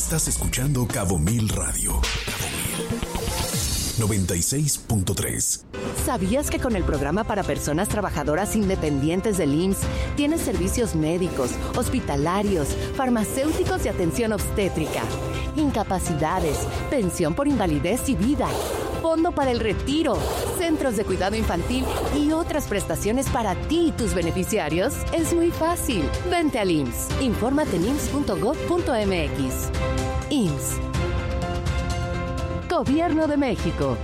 Estás escuchando Cabo Mil Radio. Cabo Mil 96.3. ¿Sabías que con el programa para personas trabajadoras independientes del IMSS tienes servicios médicos, hospitalarios, farmacéuticos y atención obstétrica, incapacidades, pensión por invalidez y vida, fondo para el retiro, centros de cuidado infantil y otras prestaciones para ti y tus beneficiarios? Es muy fácil. Vente al IMSS. Infórmate en ims.gov.mx. IMSS. Gobierno de México.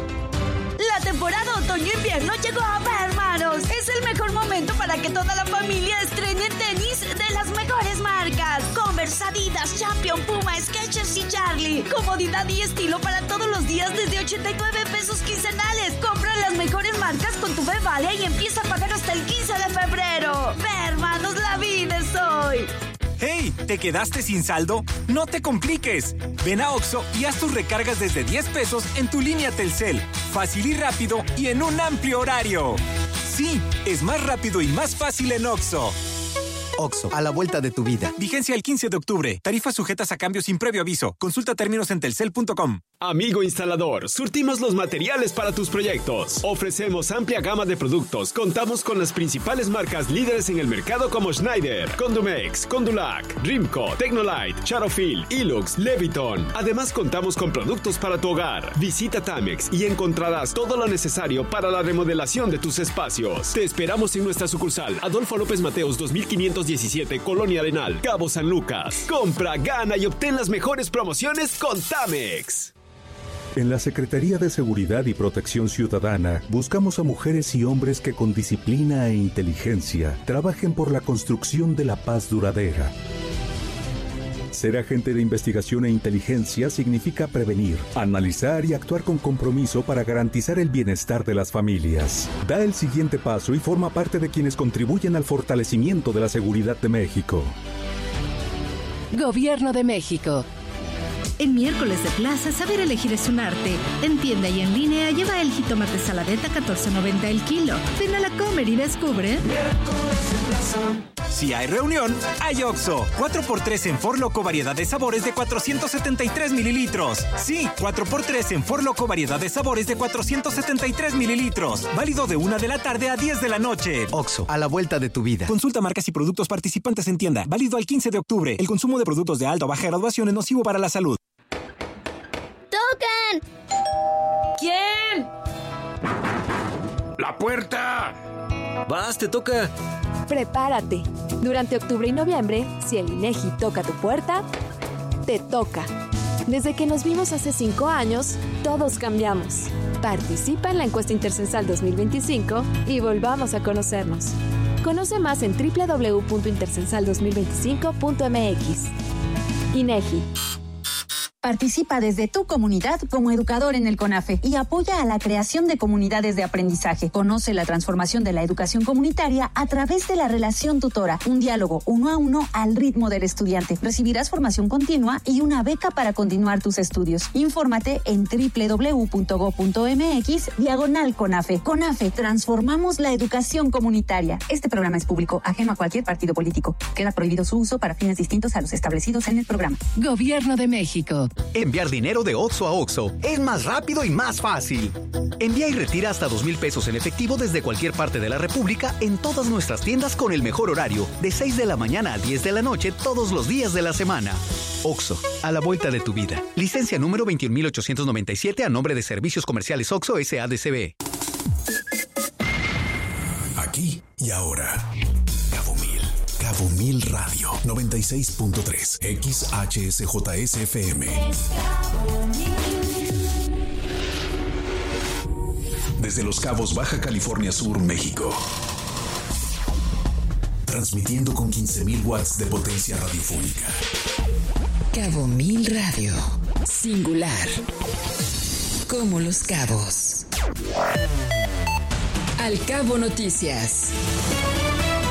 La temporada otoño-invierno llegó a hermanos. Es el mejor momento para que toda la familia estrene tenis de las mejores marcas. Converse, Adidas, Champion, Puma, Skechers y Charlie. Comodidad y estilo para todos los días desde 89 pesos quincenales. Compra las mejores marcas con tu Vale y empieza a pagar hasta el 15 de febrero. Hermanos, la vida es hoy. ¡Hey! ¿Te quedaste sin saldo? ¡No te compliques! Ven a OXXO y haz tus recargas desde 10 pesos en tu línea Telcel. Fácil y rápido y en un amplio horario. Sí, es más rápido y más fácil en OXXO. OXXO, a la vuelta de tu vida. Vigencia el 15 de octubre. Tarifas sujetas a cambios sin previo aviso. Consulta términos en telcel.com. Amigo instalador, surtimos los materiales para tus proyectos. Ofrecemos amplia gama de productos. Contamos con las principales marcas líderes en el mercado como Schneider, Condumex, Condulac, Rimco, Tecnolite, Charofil, Ilux, Leviton. Además contamos con productos para tu hogar. Visita Tamex y encontrarás todo lo necesario para la remodelación de tus espacios. Te esperamos en nuestra sucursal Adolfo López Mateos 2517, Colonia Arenal, Cabo San Lucas. Compra, gana y obtén las mejores promociones con Tamex. En la Secretaría de Seguridad y Protección Ciudadana buscamos a mujeres y hombres que con disciplina e inteligencia trabajen por la construcción de la paz duradera. Ser agente de investigación e inteligencia significa prevenir, analizar y actuar con compromiso para garantizar el bienestar de las familias. Da el siguiente paso y forma parte de quienes contribuyen al fortalecimiento de la seguridad de México. Gobierno de México. En miércoles de plaza, saber elegir es un arte. En tienda y en línea, lleva el jitomate saladeta $14.90 el kilo. Ven a la Comer y descubre. Miércoles de plaza. Si hay reunión, hay OXXO. 4x3 en Four Loko variedad de sabores de 473 mililitros. Sí, 4x3 en Four Loko variedad de sabores de 473 mililitros. Válido de 1 de la tarde a 10 de la noche. OXXO, a la vuelta de tu vida. Consulta marcas y productos participantes en tienda. Válido al 15 de octubre. El consumo de productos de alta o baja graduación es nocivo para la salud. ¡Tocan! ¿Quién? ¡La puerta! ¡Vas, te toca! Prepárate. Durante octubre y noviembre, si el INEGI toca tu puerta, te toca. Desde que nos vimos hace 5 años, todos cambiamos. Participa en la encuesta intercensal 2025 y volvamos a conocernos. Conoce más en www.intercensal2025.mx. INEGI. Participa desde tu comunidad como educador en el CONAFE y apoya a la creación de comunidades de aprendizaje. Conoce la transformación de la educación comunitaria a través de la relación tutora, un diálogo 1 a 1 al ritmo del estudiante. Recibirás formación continua y una beca para continuar tus estudios. Infórmate en www.go.mx/CONAFE. CONAFE, transformamos la educación comunitaria. Este programa es público, ajeno a cualquier partido político. Queda prohibido su uso para fines distintos a los establecidos en el programa. Gobierno de México. Enviar dinero de OXXO a OXXO es más rápido y más fácil. Envía y retira hasta 2,000 pesos en efectivo desde cualquier parte de la República en todas nuestras tiendas con el mejor horario, de 6 de la mañana a 10 de la noche todos los días de la semana. OXXO, a la vuelta de tu vida. Licencia número 21,897 a nombre de Servicios Comerciales OXXO S.A.D.C.B. Aquí y ahora. Cabo Mil Radio 96.3 XHSJS-FM. Desde Los Cabos, Baja California Sur, México. Transmitiendo con 15,000 watts de potencia radiofónica. Cabo Mil Radio. Singular. Como Los Cabos. Al Cabo Noticias.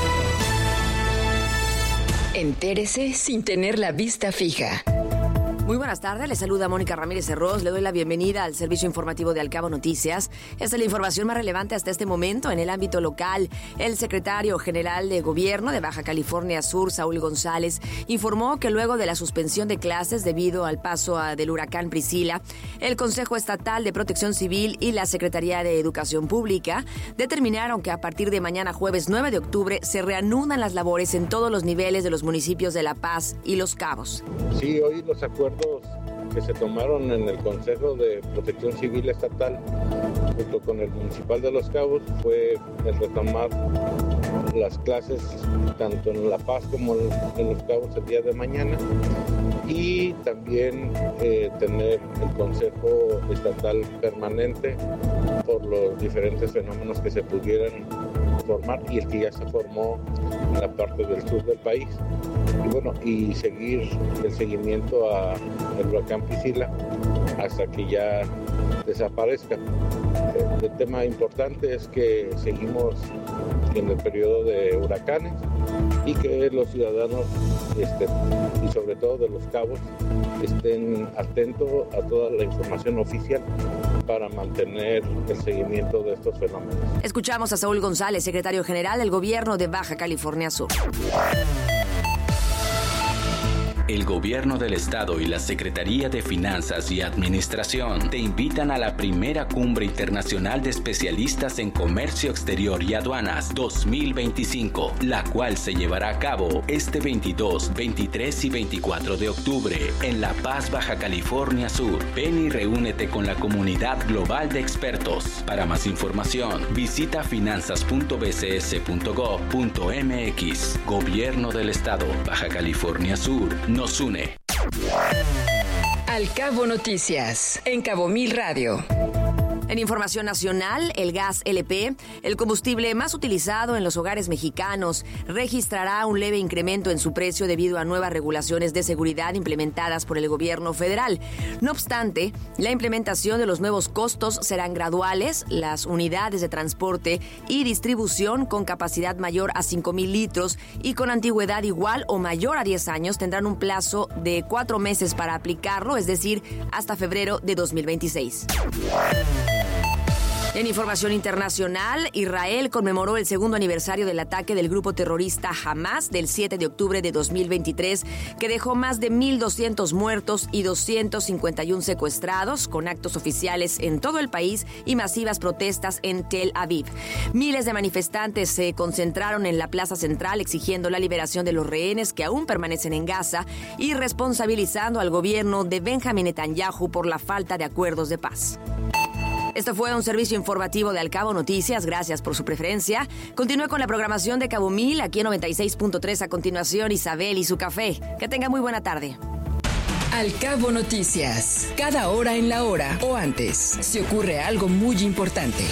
Entérese sin tener la vista fija. Muy buenas tardes, le saluda Mónica Ramírez Herros, le doy la bienvenida al servicio informativo de Al Cabo Noticias. Esta es la información más relevante hasta este momento en el ámbito local. El secretario general de Gobierno de Baja California Sur, Saúl González, informó que luego de la suspensión de clases debido al paso del huracán Priscila, el Consejo Estatal de Protección Civil y la Secretaría de Educación Pública determinaron que a partir de mañana jueves 9 de octubre se reanudan las labores en todos los niveles de los municipios de La Paz y Los Cabos. Sí, hoy los acuerdos que se tomaron en el Consejo de Protección Civil Estatal junto con el Municipal de Los Cabos fue el retomar las clases tanto en La Paz como en Los Cabos el día de mañana y también tener el Consejo Estatal permanente por los diferentes fenómenos que se pudieran formar y el que ya se formó en la parte del sur del país. Y bueno, y seguir el seguimiento al huracán Priscila hasta que ya desaparezca. El tema importante es que seguimos en el periodo de huracanes y que los ciudadanos y sobre todo de Los Cabos estén atentos a toda la información oficial para mantener el seguimiento de estos fenómenos. Escuchamos a Saúl González, secretario general del Gobierno de Baja California Sur. El Gobierno del Estado y la Secretaría de Finanzas y Administración te invitan a la primera Cumbre Internacional de Especialistas en Comercio Exterior y Aduanas 2025, la cual se llevará a cabo este 22, 23 y 24 de octubre en La Paz, Baja California Sur. Ven y reúnete con la comunidad global de expertos. Para más información, visita finanzas.bcs.gov.mx. Gobierno del Estado, Baja California Sur. Nos une. Al Cabo Noticias, en Cabo Mil Radio. En información nacional, el gas LP, el combustible más utilizado en los hogares mexicanos, registrará un leve incremento en su precio debido a nuevas regulaciones de seguridad implementadas por el gobierno federal. No obstante, la implementación de los nuevos costos serán graduales. Las unidades de transporte y distribución con capacidad mayor a 5,000 litros y con antigüedad igual o mayor a 10 años tendrán un plazo de 4 meses para aplicarlo, es decir, hasta febrero de 2026. En información internacional, Israel conmemoró el segundo aniversario del ataque del grupo terrorista Hamas del 7 de octubre de 2023, que dejó más de 1,200 muertos y 251 secuestrados, con actos oficiales en todo el país y masivas protestas en Tel Aviv. Miles de manifestantes se concentraron en la plaza central exigiendo la liberación de los rehenes que aún permanecen en Gaza y responsabilizando al gobierno de Benjamin Netanyahu por la falta de acuerdos de paz. Esto fue un servicio informativo de Al Cabo Noticias. Gracias por su preferencia. Continúe con la programación de Cabo Mil, aquí en 96.3. A continuación, Isabel y su café. Que tenga muy buena tarde. Al Cabo Noticias. Cada hora en la hora o antes, se ocurre algo muy importante.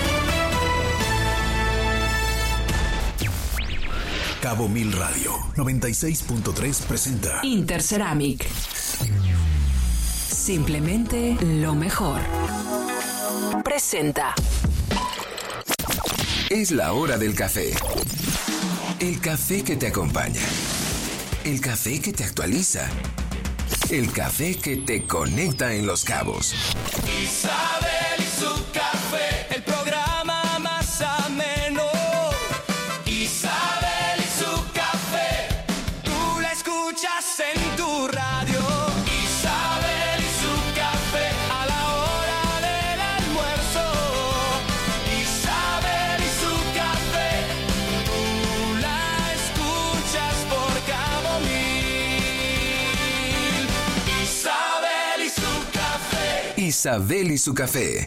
Cabo Mil Radio 96.3 presenta Interceramic. Simplemente lo mejor. Presenta. Es la hora del café. El café que te acompaña. El café que te actualiza. El café que te conecta en Los Cabos. Isabel y su café, el programa más ameno. Isabel y su café, tú la escuchas en tu radio. Isabel y su café, a la hora del almuerzo. Isabel y su café, tú la escuchas por Cabo Mil. Isabel y su café. Isabel y su café.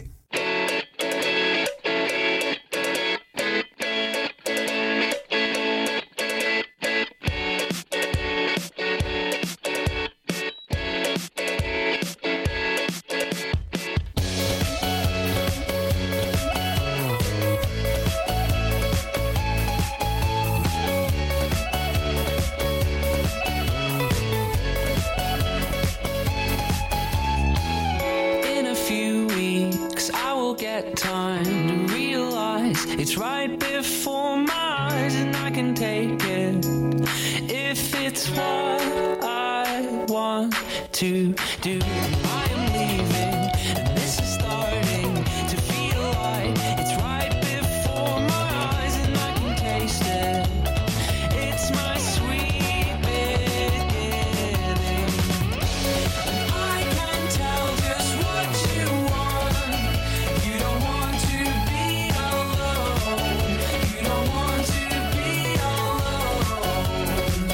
If it's what I want. want to do. I am leaving, and this is starting to feel like it's right before my eyes, and I can taste it. It's my sweet beginning. I can tell just what you want. You don't want to be alone. You don't want to be alone.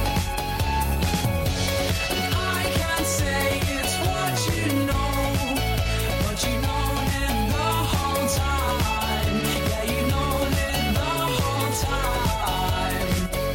I can say it's what you know, but you known it the whole time. Yeah, you known it the whole time.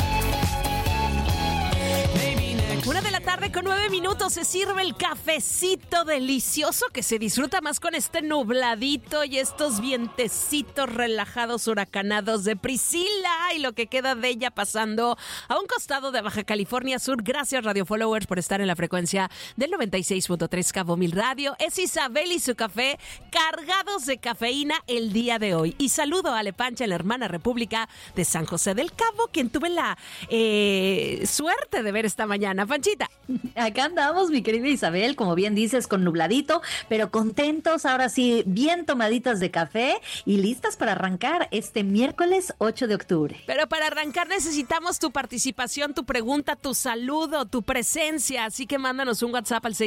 Maybe next. 1:09 se sirve el cafecito delicioso que se disfruta más con este nubladito y estos vientecitos relajados huracanados de Priscila y lo que queda de ella pasando a un costado de Baja California Sur. Gracias, Radio Followers, por estar en la frecuencia del 96.3 Cabo Mil Radio. Es Isabel y su café cargados de cafeína el día de hoy. Y saludo a Ale Pancha, la hermana república de San José del Cabo, quien tuve la suerte de ver esta mañana. Panchita. Acá andamos, mi querida Isabel, como bien dices, con nubladito, pero contentos, ahora sí, bien tomaditas de café y listas para arrancar este miércoles 8 de octubre. Pero para arrancar necesitamos tu participación, tu pregunta, tu saludo, tu presencia, así que mándanos un WhatsApp al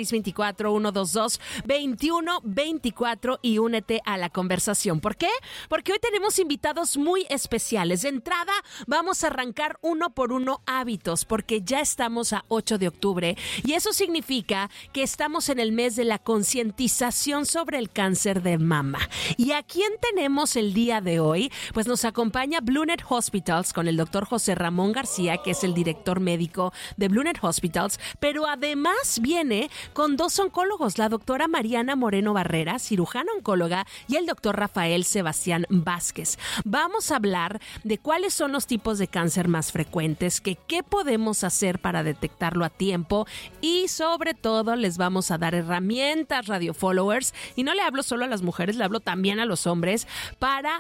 624-122-2124 y únete a la conversación. ¿Por qué? Porque hoy tenemos invitados muy especiales. De entrada, vamos a arrancar uno por uno hábitos, porque ya estamos a 8 de octubre y eso significa que estamos en el mes de la concientización sobre el cáncer de mama. ¿Y a quién tenemos el día de hoy? Pues nos acompaña Blue Net Hospitals con el doctor José Ramón García, que es el director médico de Blue Net Hospitals, pero además viene con dos oncólogos, la doctora Mariana Moreno Barrera, cirujana oncóloga, y el doctor Rafael Sebastián Vázquez. Vamos a hablar de cuáles son los tipos de cáncer más frecuentes, qué podemos hacer para detectarlo a tiempo y sobre todo les vamos a dar herramientas, Radio Followers, y no le hablo solo a las mujeres, le hablo también a los hombres para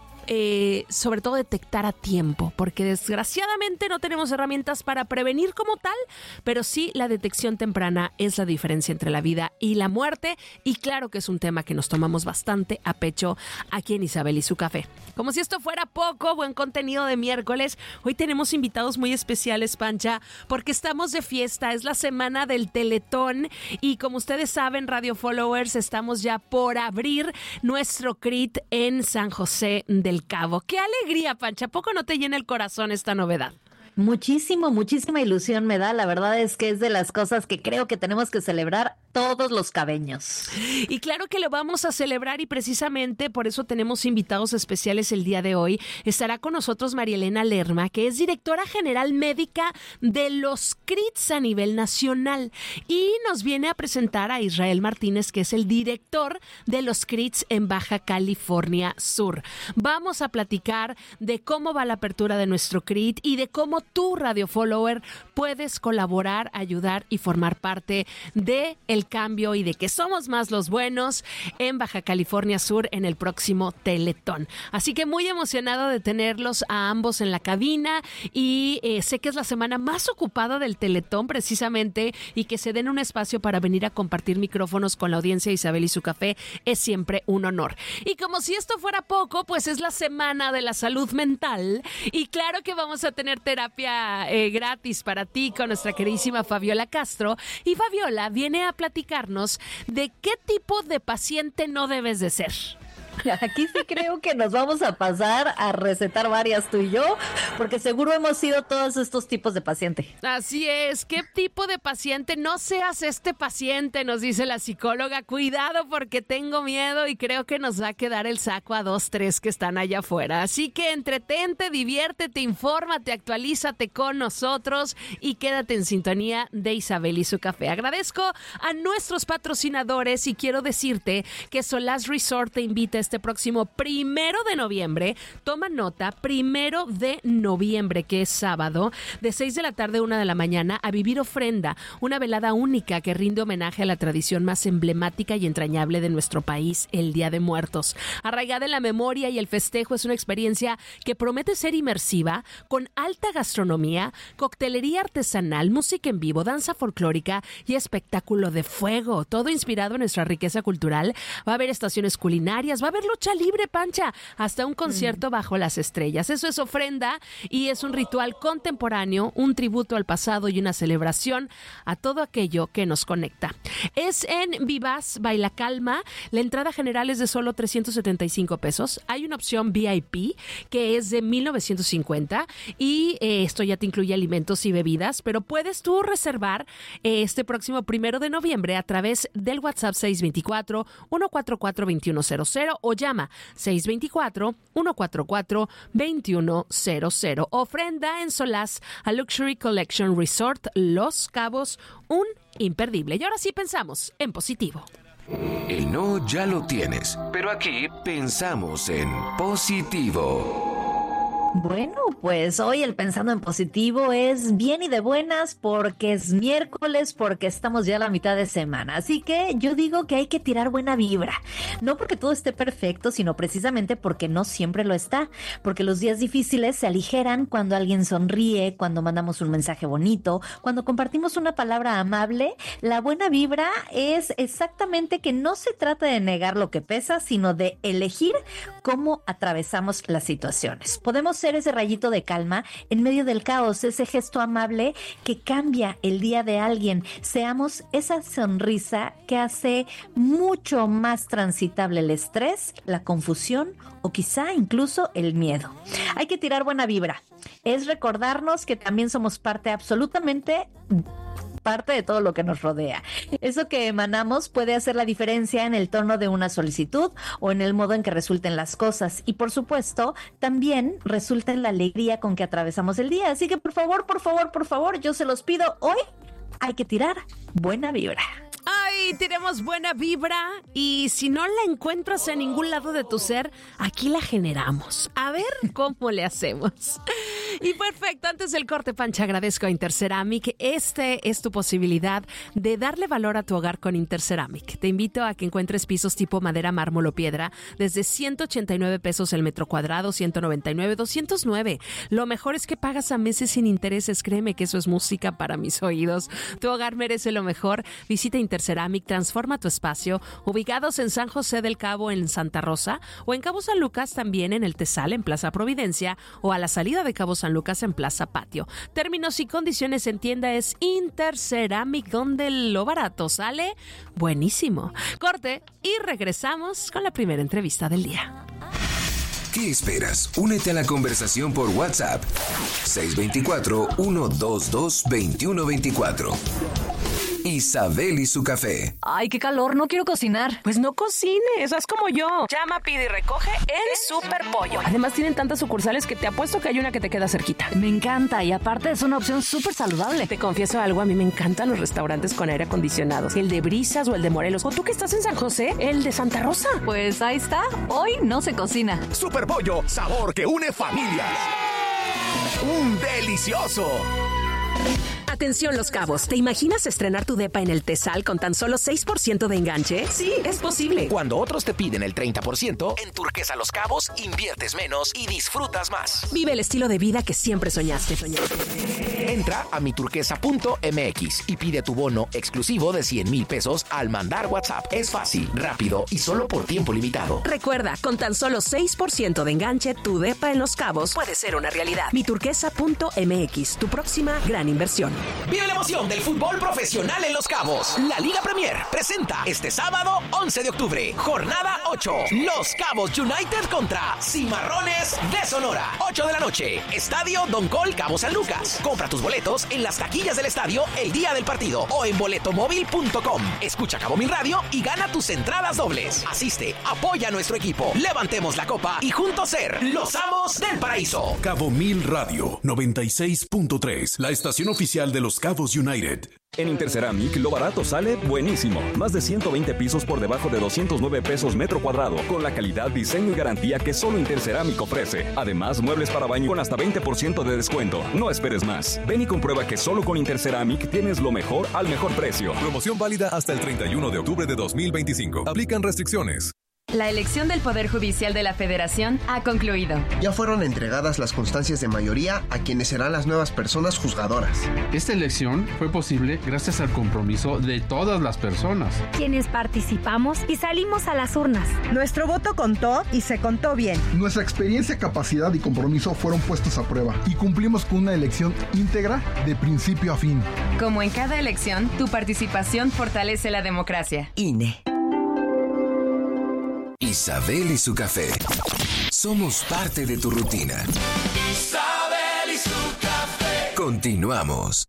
sobre todo detectar a tiempo, porque desgraciadamente no tenemos herramientas para prevenir como tal, pero sí la detección temprana es la diferencia entre la vida y la muerte, y claro que es un tema que nos tomamos bastante a pecho aquí en Isabel y su café. Como si esto fuera poco, buen contenido de miércoles, hoy tenemos invitados muy especiales, Pancha, porque estamos de fiesta, es la semana del Teletón y como ustedes saben, Radio Followers, estamos ya por abrir nuestro CRIT en San José del Cabo. ¡Qué alegría, Pancha! ¿A poco no te llena el corazón esta novedad? Muchísima ilusión me da. La verdad es que es de las cosas que creo que tenemos que celebrar todos los cabeños. Y claro que lo vamos a celebrar y precisamente por eso tenemos invitados especiales el día de hoy. Estará con nosotros María Elena Lerma, que es directora general médica de los CRITs a nivel nacional y nos viene a presentar a Israel Martínez, que es el director de los CRITs en Baja California Sur. Vamos a platicar de cómo va la apertura de nuestro CRIT y de cómo tú, Radio Follower, puedes colaborar, ayudar y formar parte de el cambio y de que somos más los buenos en Baja California Sur en el próximo Teletón. Así que muy emocionado de tenerlos a ambos en la cabina y sé que es la semana más ocupada del Teletón precisamente y que se den un espacio para venir a compartir micrófonos con la audiencia de Isabel y su café es siempre un honor. Y como si esto fuera poco, pues es la semana de la salud mental y claro que vamos a tener terapia gratis para ti con nuestra queridísima Fabiola Castro. Y Fabiola viene a platicarnos de qué tipo de paciente no debes de ser. Aquí sí creo que nos vamos a pasar a recetar varias tú y yo, porque seguro hemos sido todos estos tipos de paciente. Así es, ¿qué tipo de paciente? No seas este paciente, nos dice la psicóloga. Cuidado porque tengo miedo y creo que nos va a quedar el saco a 2, 3 que están allá afuera. Así que entretente, diviértete, infórmate, actualízate con nosotros y quédate en sintonía de Isabel y su café. Agradezco a nuestros patrocinadores y quiero decirte que Solaz Resort te invita este próximo 1 de noviembre. Toma nota, 1 de noviembre, que es sábado, de 6 de la tarde a 1 de la mañana, a vivir ofrenda, una velada única que rinde homenaje a la tradición más emblemática y entrañable de nuestro país, el Día de Muertos. Arraigada en la memoria y el festejo, es una experiencia que promete ser inmersiva, con alta gastronomía, coctelería artesanal, música en vivo, danza folclórica y espectáculo de fuego, todo inspirado en nuestra riqueza cultural. Va a haber estaciones culinarias, va a haber lucha libre, Pancha, hasta un concierto bajo las estrellas. Eso es ofrenda y es un ritual contemporáneo, un tributo al pasado y una celebración a todo aquello que nos conecta. Es en Vivaz Baila Calma. La entrada general es de solo 375 pesos. Hay una opción VIP que es de 1,950 y esto ya te incluye alimentos y bebidas, pero puedes tú reservar este próximo 1 de noviembre a través del WhatsApp 624-144-2100 o llama 624-144-2100. Ofrenda en Solaz a Luxury Collection Resort Los Cabos, un imperdible. Y ahora sí pensamos en positivo. El no ya lo tienes, pero aquí pensamos en positivo. Bueno, pues hoy el Pensando en Positivo es bien y de buenas porque es miércoles, porque estamos ya a la mitad de semana. Así que yo digo que hay que tirar buena vibra. No porque todo esté perfecto, sino precisamente porque no siempre lo está. Porque los días difíciles se aligeran cuando alguien sonríe, cuando mandamos un mensaje bonito, cuando compartimos una palabra amable. La buena vibra es exactamente que no se trata de negar lo que pesa, sino de elegir cómo atravesamos las situaciones. Podemos ser ese rayito de calma en medio del caos, ese gesto amable que cambia el día de alguien. Seamos esa sonrisa que hace mucho más transitable el estrés, la confusión o quizá incluso el miedo. Hay que tirar buena vibra. Es recordarnos que también somos parte de todo lo que nos rodea. Eso que emanamos puede hacer la diferencia en el tono de una solicitud o en el modo en que resulten las cosas. Y por supuesto, también resulta en la alegría con que atravesamos el día. Así que por favor, yo se los pido, hoy hay que tirar buena vibra. ¡Ay, tiremos buena vibra! Y si no la encuentras en ningún lado de tu ser, aquí la generamos. A ver cómo le hacemos. Y perfecto, antes del corte, Pancha, agradezco a Interceramic. Este es tu posibilidad de darle valor a tu hogar con Interceramic. Te invito a que encuentres pisos tipo madera, mármol o piedra desde 189 pesos el metro cuadrado, 199, 209. Lo mejor es que pagas a meses sin intereses. Créeme que eso es música para mis oídos. Tu hogar merece lo mejor. Visita Interceramic, transforma tu espacio. Ubicados en San José del Cabo, en Santa Rosa, o en Cabo San Lucas, también en el Tesal, en Plaza Providencia, o a la salida de Cabo San Lucas en Plaza Patio. Términos y condiciones en tienda es Interceramic, donde lo barato sale buenísimo. Corte y regresamos con la primera entrevista del día. ¿Qué esperas? Únete a la conversación por WhatsApp 624-122-2124. Isabel y su café. Ay, qué calor, no quiero cocinar. Pues no cocines, haz como yo. Llama, pide y recoge en Super Pollo. Además tienen tantas sucursales que te apuesto que hay una que te queda cerquita. Me encanta y aparte es una opción súper saludable. Te confieso algo, a mí me encantan los restaurantes con aire acondicionado. El de Brisas o el de Morelos. O tú que estás en San José, el de Santa Rosa. Pues ahí está, hoy no se cocina. Super Pollo, sabor que une familias. ¡Un delicioso! Atención Los Cabos, ¿te imaginas estrenar tu depa en el Tesal con tan solo 6% de enganche? Sí, es posible. Cuando otros te piden el 30%, en Turquesa Los Cabos inviertes menos y disfrutas más. Vive el estilo de vida que siempre soñaste. Entra a miturquesa.mx y pide tu bono exclusivo de 100,000 pesos al mandar WhatsApp. Es fácil, rápido y solo por tiempo limitado. Recuerda, con tan solo 6% de enganche, tu depa en Los Cabos puede ser una realidad. Miturquesa.mx, tu próxima gran inversión. Vive la emoción del fútbol profesional en Los Cabos. La Liga Premier presenta este sábado 11 de octubre, jornada 8. Los Cabos United contra Cimarrones de Sonora. 8 de la noche, Estadio Don Col Cabo San Lucas. Compra tus boletos en las taquillas del estadio el día del partido o en boletomóvil.com. Escucha Cabo Mil Radio y gana tus entradas dobles. Asiste, apoya a nuestro equipo, levantemos la copa y juntos ser los amos del paraíso. Cabo Mil Radio 96.3, la estación oficial de Los Cabos United. En Interceramic, lo barato sale buenísimo. Más de 120 pisos por debajo de 209 pesos metro cuadrado, con la calidad, diseño y garantía que solo Interceramic ofrece. Además, muebles para baño con hasta 20% de descuento. No esperes más. Ven y comprueba que solo con Interceramic tienes lo mejor al mejor precio. Promoción válida hasta el 31 de octubre de 2025. Aplican restricciones. La elección del Poder Judicial de la Federación ha concluido. Ya fueron entregadas las constancias de mayoría a quienes serán las nuevas personas juzgadoras. Esta elección fue posible gracias al compromiso de todas las personas, quienes participamos y salimos a las urnas. Nuestro voto contó y se contó bien. Nuestra experiencia, capacidad y compromiso fueron puestos a prueba y cumplimos con una elección íntegra de principio a fin. Como en cada elección, tu participación fortalece la democracia. INE. Isabel y su café. Somos parte de tu rutina. Isabel y su café. Continuamos.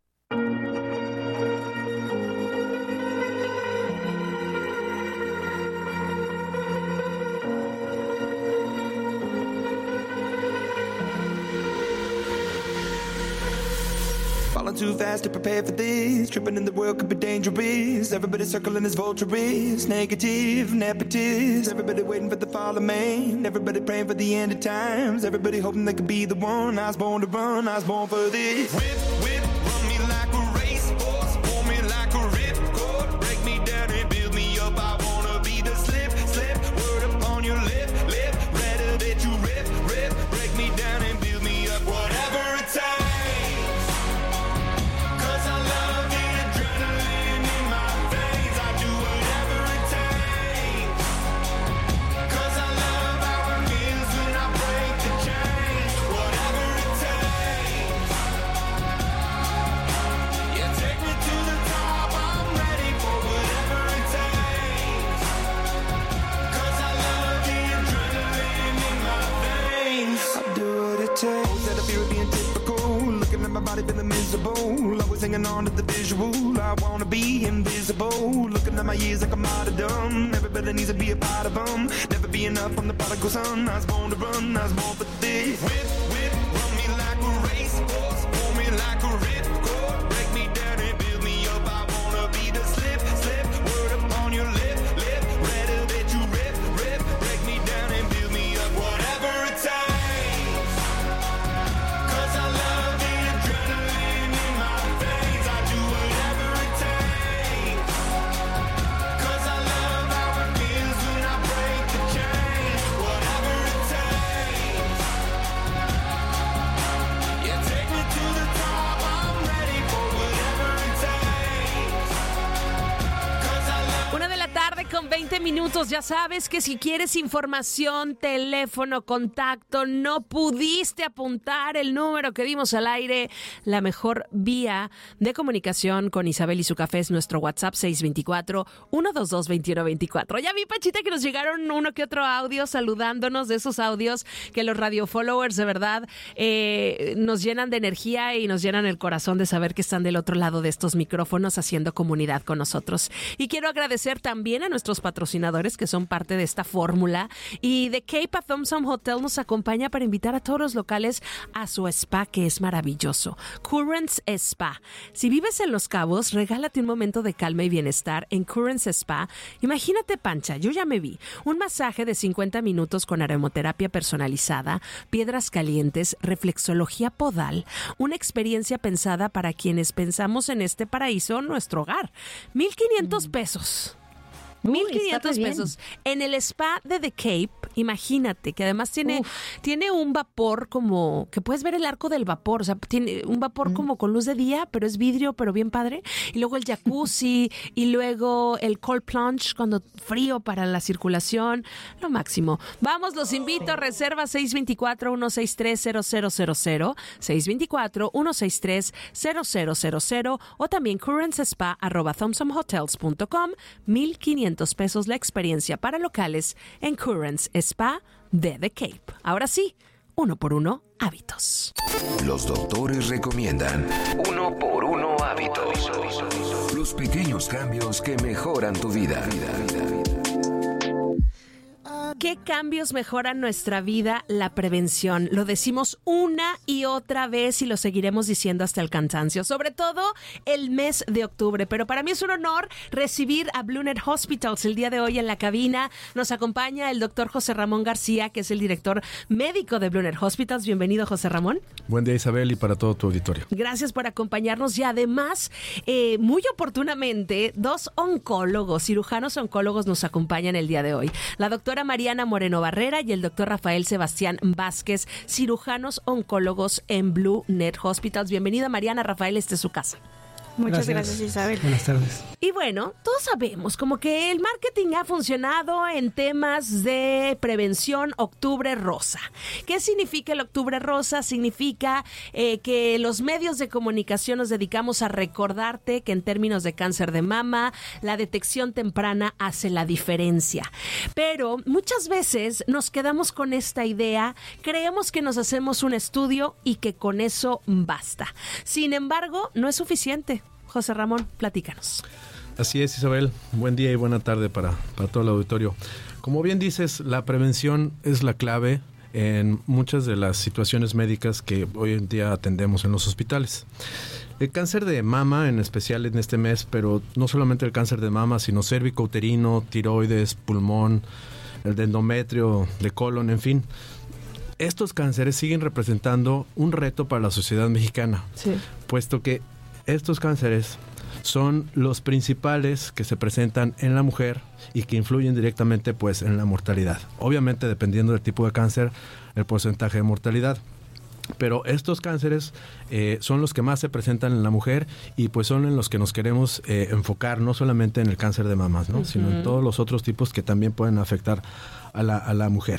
Falling too fast to prepare for this. Tripping in the world could be dangerous. Everybody circling as vultures. Negative, nepotist. Everybody waiting for the fall of man. Everybody praying for the end of times. Everybody hoping they could be the one. I was born to run, I was born for this. Whip, whip, run me like a racehorse. Pull me like a ripcord. Break me down and build me up. I wanna be the slip, slip. Word upon your lip, lip. Better that you rip, rip. Break me down and build me up. Whatever it takes. Instead of fear of being typical, looking at my body feeling miserable, always hanging on to the visual, I wanna be invisible, looking at my years like I'm out of dumb, everybody needs to be a part of them, never be enough, I'm the prodigal son, I was born to run, I was born for this. Whip, whip, run me like a racehorse, pull me like a ripcord, break me down and build me up, I wanna be the slip, slip, word upon your lip, lip, better that you rip, rip, break me down and build me up, whatever it takes. Con 20 minutos, ya sabes que si quieres información, teléfono, contacto, no pudiste apuntar el número que dimos al aire, la mejor vía de comunicación con Isabel y su café es nuestro WhatsApp 624-122-2124. Ya vi, Pachita, que nos llegaron uno que otro audio saludándonos, de esos audios que los radio followers de verdad nos llenan de energía y nos llenan el corazón de saber que están del otro lado de estos micrófonos haciendo comunidad con nosotros. Y quiero agradecer también a nuestros patrocinadores que son parte de esta fórmula, y The Cape a Thompson Hotel nos acompaña para invitar a todos los locales a su spa, que es maravilloso. Currents Spa. Si vives en Los Cabos, regálate un momento de calma y bienestar en Currents Spa. Imagínate, Pancha, yo ya me vi. Un masaje de 50 minutos con aromaterapia personalizada, piedras calientes, reflexología podal, una experiencia pensada para quienes pensamos en este paraíso, nuestro hogar. 1,500 pesos. 1,500 pesos. En el spa de The Cape, imagínate, que además tiene un vapor como, que puedes ver el arco del vapor, o sea, tiene un vapor como con luz de día, pero es vidrio, pero bien padre. Y luego el jacuzzi, y luego el cold plunge, cuando frío para la circulación, lo máximo. Vamos, los invito, reserva 624-163-0000, 624-163-0000, o también currentsSpa@thompsonhotels.com. 1,500 pesos la experiencia para locales en Currents Spa de The Cape. Ahora sí, 1 por 1 hábitos. Los doctores recomiendan 1 por 1 hábitos. Los pequeños cambios que mejoran tu vida. Ok, ¿Qué cambios mejoran nuestra vida? La prevención. Lo decimos una y otra vez y lo seguiremos diciendo hasta el cansancio. Sobre todo el mes de octubre. Pero para mí es un honor recibir a BlueNet Hospitals el día de hoy en la cabina. Nos acompaña el doctor José Ramón García, que es el director médico de BlueNet Hospitals. Bienvenido, José Ramón. Buen día, Isabel, y para todo tu auditorio. Gracias por acompañarnos y además, muy oportunamente, dos oncólogos, cirujanos oncólogos nos acompañan el día de hoy. La doctora Mariana Moreno Barrera y el doctor Rafael Sebastián Vázquez, cirujanos oncólogos en BlueNet Hospitals. Bienvenida, Mariana. Rafael, esta es su casa. Muchas gracias, Isabel. Buenas tardes. Y bueno, todos sabemos como que el marketing ha funcionado en temas de prevención Octubre Rosa. ¿Qué significa el Octubre Rosa? Significa que los medios de comunicación nos dedicamos a recordarte que en términos de cáncer de mama, la detección temprana hace la diferencia. Pero muchas veces nos quedamos con esta idea, creemos que nos hacemos un estudio y que con eso basta. Sin embargo, no es suficiente. José Ramón, platícanos. Así es, Isabel. Buen día y buena tarde para todo el auditorio. Como bien dices, la prevención es la clave en muchas de las situaciones médicas que hoy en día atendemos en los hospitales. El cáncer de mama, en especial en este mes, pero no solamente el cáncer de mama, sino cérvico-uterino, tiroides, pulmón, el de endometrio, de colon, en fin. Estos cánceres siguen representando un reto para la sociedad mexicana, puesto que estos cánceres son los principales que se presentan en la mujer y que influyen directamente pues en la mortalidad. Obviamente, dependiendo del tipo de cáncer, el porcentaje de mortalidad. Pero estos cánceres son los que más se presentan en la mujer y pues son en los que nos queremos enfocar, no solamente en el cáncer de mamas, ¿no? Sino en todos los otros tipos que también pueden afectar a la mujer.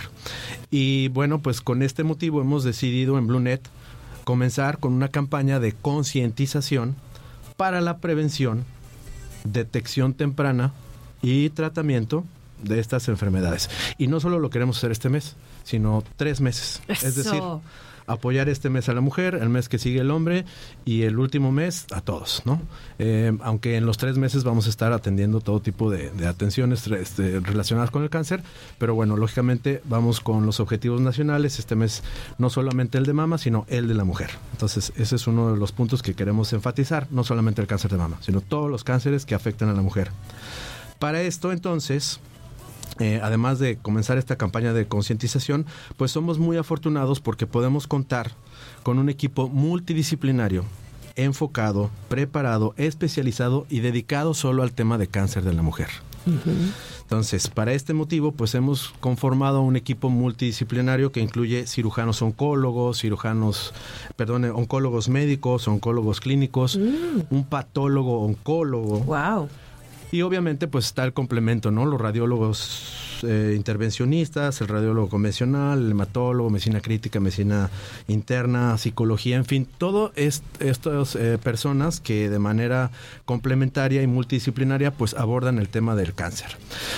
Y bueno, pues con este motivo hemos decidido en BlueNet comenzar con una campaña de concientización para la prevención, detección temprana y tratamiento de estas enfermedades. Y no solo lo queremos hacer este mes, sino 3 meses. Eso. Es decir, apoyar este mes a la mujer, el mes que sigue el hombre y el último mes a todos, ¿no? Aunque en los 3 meses vamos a estar atendiendo todo tipo de atenciones relacionadas con el cáncer, pero bueno, lógicamente vamos con los objetivos nacionales. Este mes no solamente el de mama, sino el de la mujer. Entonces, ese es uno de los puntos que queremos enfatizar, no solamente el cáncer de mama, sino todos los cánceres que afectan a la mujer. Para esto, entonces, además de comenzar esta campaña de concientización, pues somos muy afortunados porque podemos contar con un equipo multidisciplinario, enfocado, preparado, especializado y dedicado solo al tema de cáncer de la mujer. Entonces, para este motivo, pues hemos conformado un equipo multidisciplinario que incluye cirujanos oncólogos, oncólogos médicos, oncólogos clínicos, un patólogo oncólogo. Wow. Y obviamente pues está el complemento, ¿no? Los radiólogos intervencionistas, el radiólogo convencional, el hematólogo, medicina crítica, medicina interna, psicología, en fin, todo estas personas que de manera complementaria y multidisciplinaria pues abordan el tema del cáncer.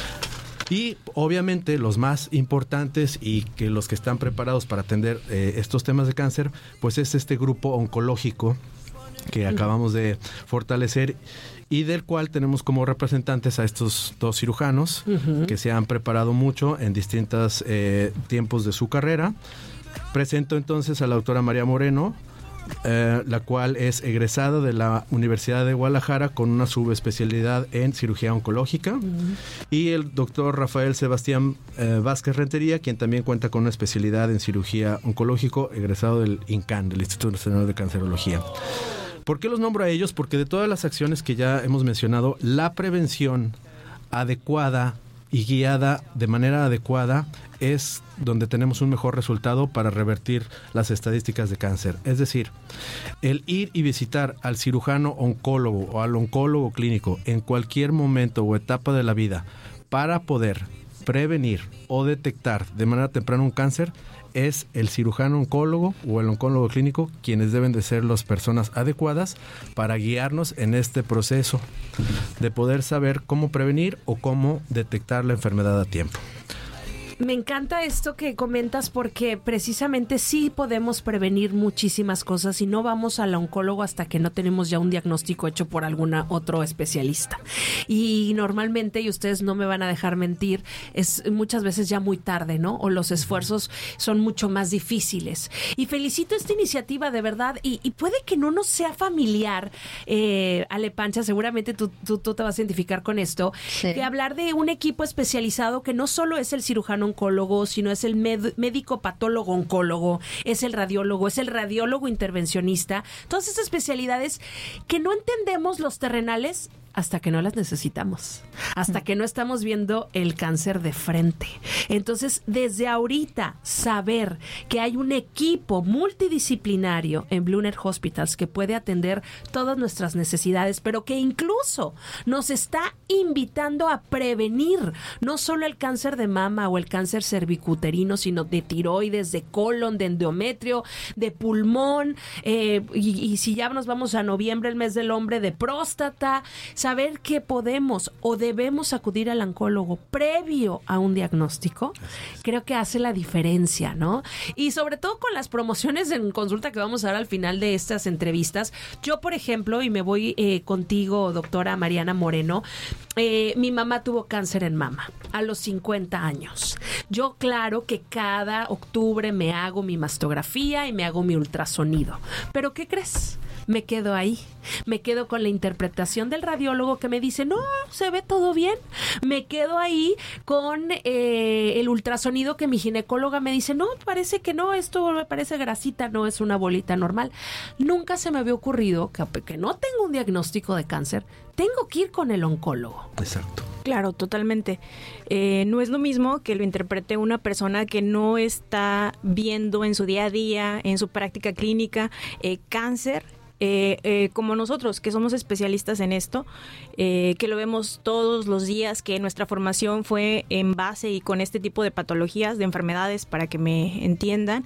Y obviamente los más importantes y que los que están preparados para atender estos temas de cáncer, pues es este grupo oncológico que acabamos de fortalecer y del cual tenemos como representantes a estos 2 cirujanos que se han preparado mucho en distintos tiempos de su carrera. Presento entonces a la doctora María Moreno, la cual es egresada de la Universidad de Guadalajara con una subespecialidad en cirugía oncológica, y el doctor Rafael Sebastián Vázquez Rentería, quien también cuenta con una especialidad en cirugía oncológico, egresado del INCAN, del Instituto Nacional de Cancerología. ¿Por qué los nombro a ellos? Porque de todas las acciones que ya hemos mencionado, la prevención adecuada y guiada de manera adecuada es donde tenemos un mejor resultado para revertir las estadísticas de cáncer. Es decir, el ir y visitar al cirujano oncólogo o al oncólogo clínico en cualquier momento o etapa de la vida para poder prevenir o detectar de manera temprana un cáncer, es el cirujano oncólogo o el oncólogo clínico quienes deben de ser las personas adecuadas para guiarnos en este proceso de poder saber cómo prevenir o cómo detectar la enfermedad a tiempo. Me encanta esto que comentas porque precisamente sí podemos prevenir muchísimas cosas y no vamos al oncólogo hasta que no tenemos ya un diagnóstico hecho por algún otro especialista. Y normalmente, y ustedes no me van a dejar mentir, es muchas veces ya muy tarde, ¿no? O los esfuerzos son mucho más difíciles. Y felicito esta iniciativa de verdad y puede que no nos sea familiar, Ale Pancha, seguramente tú te vas a identificar con esto, que hablar de un equipo especializado que no solo es el cirujano oncólogo, sino es el médico patólogo oncólogo, es el radiólogo intervencionista, todas esas especialidades que no entendemos los terrenales hasta que no las necesitamos, hasta que no estamos viendo el cáncer de frente. Entonces, desde ahorita, saber que hay un equipo multidisciplinario en Blue Net Hospitals que puede atender todas nuestras necesidades, pero que incluso nos está invitando a prevenir no solo el cáncer de mama o el cáncer cervicuterino, sino de tiroides, de colon, de endometrio, de pulmón, y si ya nos vamos a noviembre, el mes del hombre, de próstata. Saber que podemos o debemos acudir al oncólogo previo a un diagnóstico, creo que hace la diferencia, ¿no? Y sobre todo con las promociones en consulta que vamos a dar al final de estas entrevistas. Yo, por ejemplo, y me voy contigo, doctora Mariana Moreno, mi mamá tuvo cáncer en mama a los 50 años. Yo, claro que cada octubre me hago mi mastografía y me hago mi ultrasonido. ¿Pero qué crees? Me quedo ahí. Me quedo con la interpretación del radiólogo que me dice, no, se ve todo bien. Me quedo ahí con el ultrasonido que mi ginecóloga me dice, no, parece que no, esto me parece grasita, no es una bolita normal. Nunca se me había ocurrido que no tengo un diagnóstico de cáncer, tengo que ir con el oncólogo. Exacto. Claro, totalmente. No es lo mismo que lo interprete una persona que no está viendo en su día a día, en su práctica clínica, cáncer, como nosotros, que somos especialistas en esto, que lo vemos todos los días, que nuestra formación fue en base y con este tipo de patologías, de enfermedades, para que me entiendan,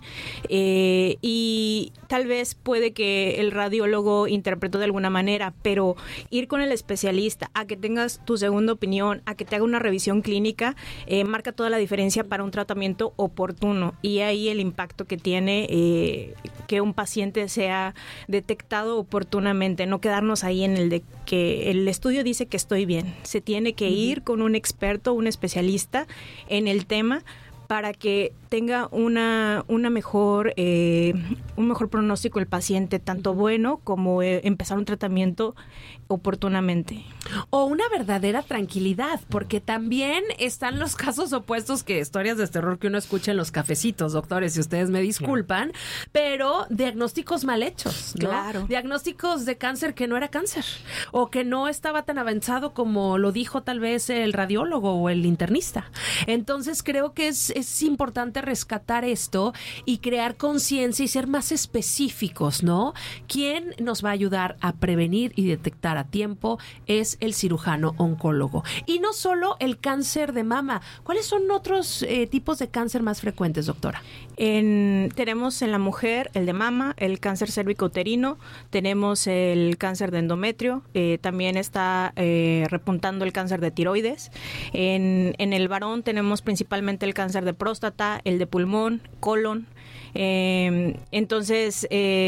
y tal vez puede que el radiólogo interpretó de alguna manera, pero ir con el especialista a que tengas tu segunda opinión, a que te haga una revisión clínica, marca toda la diferencia para un tratamiento oportuno, y ahí el impacto que tiene que un paciente sea detectado oportunamente, no quedarnos ahí en el de que el estudio dice que estoy bien. Se tiene que ir con un experto, un especialista en el tema para que tenga un mejor pronóstico el paciente, tanto bueno como empezar un tratamiento oportunamente. O una verdadera tranquilidad, porque también están los casos opuestos, que historias de terror que uno escucha en los cafecitos, doctores, si ustedes me disculpan, pero diagnósticos mal hechos, ¿no? Claro. Diagnósticos de cáncer que no era cáncer, o que no estaba tan avanzado como lo dijo tal vez el radiólogo o el internista. Entonces creo que es importante rescatar esto y crear conciencia y ser más específicos, ¿no? ¿Quién nos va a ayudar a prevenir y detectar a tiempo? Es el cirujano oncólogo. Y no solo el cáncer de mama. ¿Cuáles son otros tipos de cáncer más frecuentes, doctora? Tenemos en la mujer el de mama, el cáncer cervicouterino, tenemos el cáncer de endometrio, también está repuntando el cáncer de tiroides. En el varón tenemos principalmente el cáncer de próstata, el de pulmón, colon. Entonces,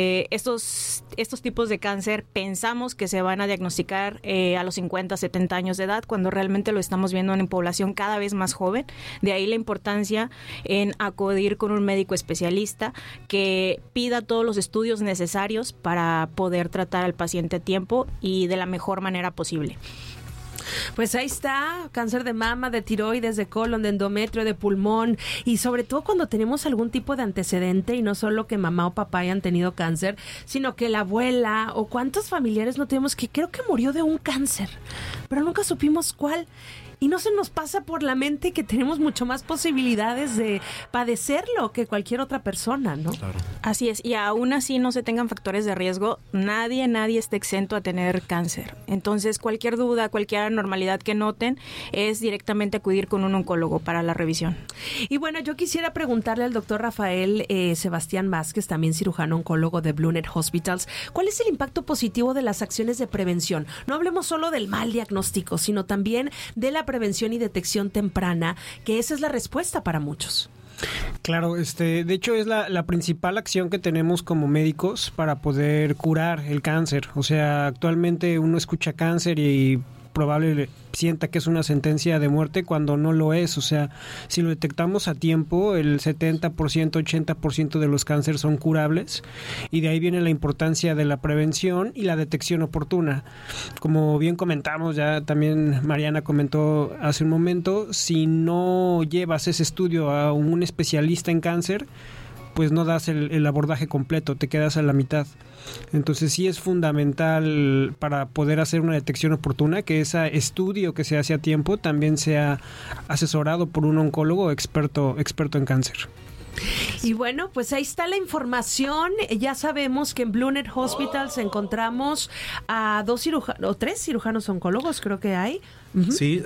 estos tipos de cáncer pensamos que se van a diagnosticar a los 50, 70 años de edad, cuando realmente lo estamos viendo en población cada vez más joven. De ahí la importancia en acudir con un médico especialista que pida todos los estudios necesarios para poder tratar al paciente a tiempo y de la mejor manera posible. Pues ahí está, cáncer de mama, de tiroides, de colon, de endometrio, de pulmón, y sobre todo cuando tenemos algún tipo de antecedente, y no solo que mamá o papá hayan tenido cáncer, sino que la abuela o cuántos familiares no tenemos que creo que murió de un cáncer, pero nunca supimos cuál. Y no se nos pasa por la mente que tenemos mucho más posibilidades de padecerlo que cualquier otra persona, ¿no? Claro. Así es, y aún así no se tengan factores de riesgo, nadie está exento a tener cáncer. Entonces, cualquier duda, cualquier anormalidad que noten, es directamente acudir con un oncólogo para la revisión. Y bueno, yo quisiera preguntarle al doctor Rafael Sebastián Vázquez, también cirujano oncólogo de Blue Net Hospitals, ¿cuál es el impacto positivo de las acciones de prevención? No hablemos solo del mal diagnóstico, sino también de la prevención y detección temprana, que esa es la respuesta para muchos. Claro, de hecho es la principal acción que tenemos como médicos para poder curar el cáncer. O sea, actualmente uno escucha cáncer y probable sienta que es una sentencia de muerte cuando no lo es. O sea, si lo detectamos a tiempo, el 70%, 80% de los cánceres son curables, y de ahí viene la importancia de la prevención y la detección oportuna. Como bien comentamos, ya también Mariana comentó hace un momento, si no llevas ese estudio a un especialista en cáncer, pues no das el abordaje completo, te quedas a la mitad. Entonces sí es fundamental para poder hacer una detección oportuna que ese estudio que se hace a tiempo también sea asesorado por un oncólogo experto en cáncer. Y bueno, pues ahí está la información. Ya sabemos que en BlueNet Hospitals encontramos a 3 cirujanos oncólogos, creo que hay. Uh-huh. Sí,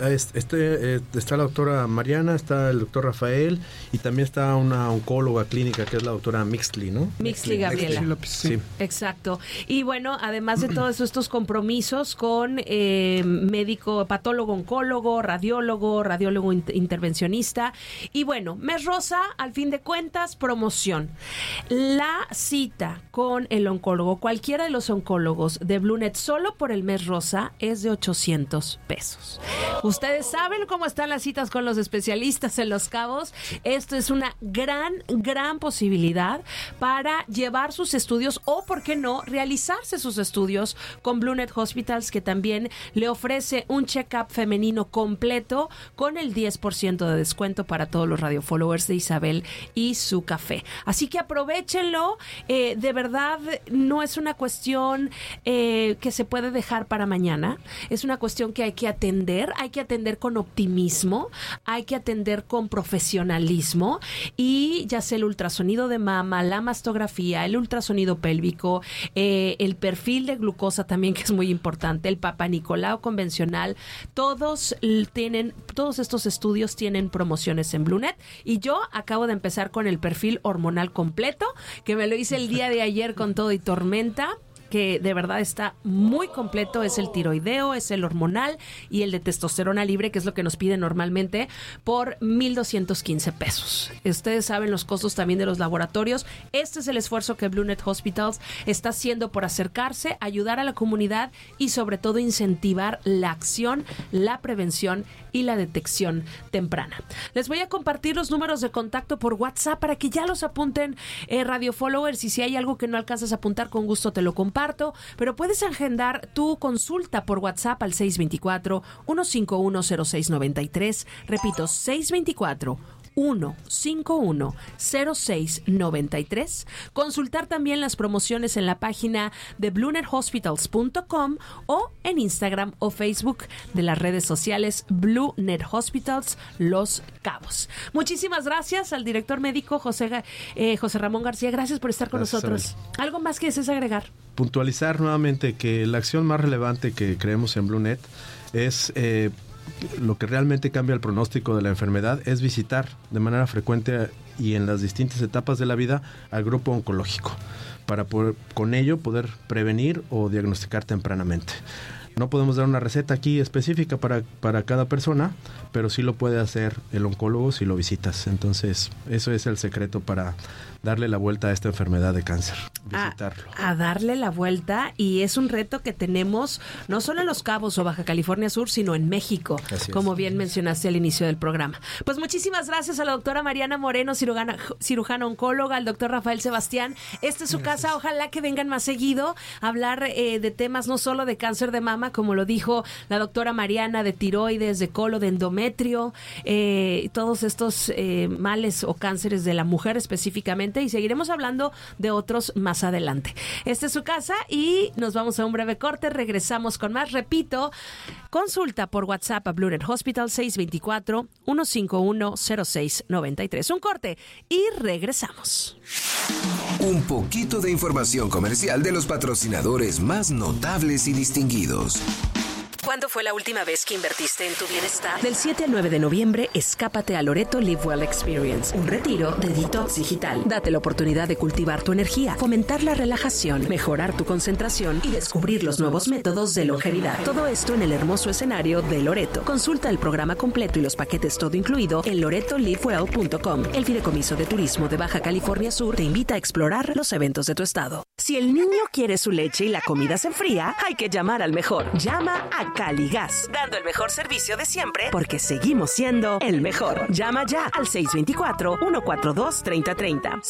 está la doctora Mariana, está el doctor Rafael y también está una oncóloga clínica que es la doctora Mixley, ¿no? Mixley Gabriela. López, sí. Exacto. Y bueno, además de todos estos compromisos con médico, patólogo, oncólogo, radiólogo intervencionista. Y bueno, Mes Rosa, al fin de cuentas, promoción. La cita con el oncólogo, cualquiera de los oncólogos de BlueNet, solo por el Mes Rosa, es de $800. Ustedes saben cómo están las citas con los especialistas en Los Cabos. Esto es una gran posibilidad para llevar sus estudios o, ¿por qué no?, realizarse sus estudios con BlueNet Hospitals, que también le ofrece un check-up femenino completo con el 10% de descuento para todos los radiofollowers de Isabel y su café. Así que aprovechenlo. De verdad, no es una cuestión que se puede dejar para mañana. Es una cuestión que hay que atender con optimismo, hay que atender con profesionalismo, y ya sea el ultrasonido de mama, la mastografía, el ultrasonido pélvico, el perfil de glucosa también, que es muy importante, el Papa Nicolau convencional, todos estos estudios tienen promociones en BlueNet, y yo acabo de empezar con el perfil hormonal completo, que me lo hice el día de ayer con todo y tormenta, que de verdad está muy completo. Es el tiroideo, es el hormonal y el de testosterona libre, que es lo que nos piden normalmente, por $1,215. Ustedes saben los costos también de los laboratorios. Este es el esfuerzo que BlueNet Hospitals está haciendo por acercarse, ayudar a la comunidad y sobre todo incentivar la acción, la prevención y la detección temprana. Les voy a compartir los números de contacto por WhatsApp para que ya los apunten, radio followers, y si hay algo que no alcanzas a apuntar, con gusto te lo comparto, pero puedes agendar tu consulta por WhatsApp al 624-151-0693. Repito, 624-151-0693. Consultar también las promociones en la página de BlueNetHospitals.com o en Instagram o Facebook de las redes sociales BlueNet Hospitals Los Cabos. Muchísimas gracias al director médico José Ramón García. Gracias por estar con nosotros. Isabel. ¿Algo más que desees agregar? Puntualizar nuevamente que la acción más relevante que creemos en BlueNet es lo que realmente cambia el pronóstico de la enfermedad, es visitar de manera frecuente y en las distintas etapas de la vida al grupo oncológico para con ello poder prevenir o diagnosticar tempranamente. No podemos dar una receta aquí específica para cada persona, pero sí lo puede hacer el oncólogo si lo visitas. Entonces, eso es el secreto para darle la vuelta a esta enfermedad de cáncer, visitarlo. A darle la vuelta, y es un reto que tenemos no solo en Los Cabos o Baja California Sur, sino en México, como bien mencionaste al inicio del programa. Pues muchísimas gracias a la doctora Mariana Moreno, cirujana oncóloga, al doctor Rafael Sebastián. Esta es su casa, ojalá que vengan más seguido a hablar de temas no solo de cáncer de mama, como lo dijo la doctora Mariana, de tiroides, de colon, de endometrio, todos estos males o cánceres de la mujer específicamente, y seguiremos hablando de otros más adelante. Esta es su casa y nos vamos a un breve corte. Regresamos con más. Repito, consulta por WhatsApp a BlueNet Hospital 624-151-0693. Un corte y regresamos. Un poquito de información comercial de los patrocinadores más notables y distinguidos. ¿Cuándo fue la última vez que invertiste en tu bienestar? Del 7 al 9 de noviembre, escápate a Loreto Live Well Experience, un retiro de detox digital. Date la oportunidad de cultivar tu energía, fomentar la relajación, mejorar tu concentración y descubrir los nuevos métodos de longevidad. Todo esto en el hermoso escenario de Loreto. Consulta el programa completo y los paquetes todo incluido en loretolivewell.com. El Fideicomiso de Turismo de Baja California Sur te invita a explorar los eventos de tu estado. Si el niño quiere su leche y la comida se enfría, hay que llamar al mejor. Llama a Caligas, dando el mejor servicio de siempre porque seguimos siendo el mejor. Llama ya al 624-142-3030.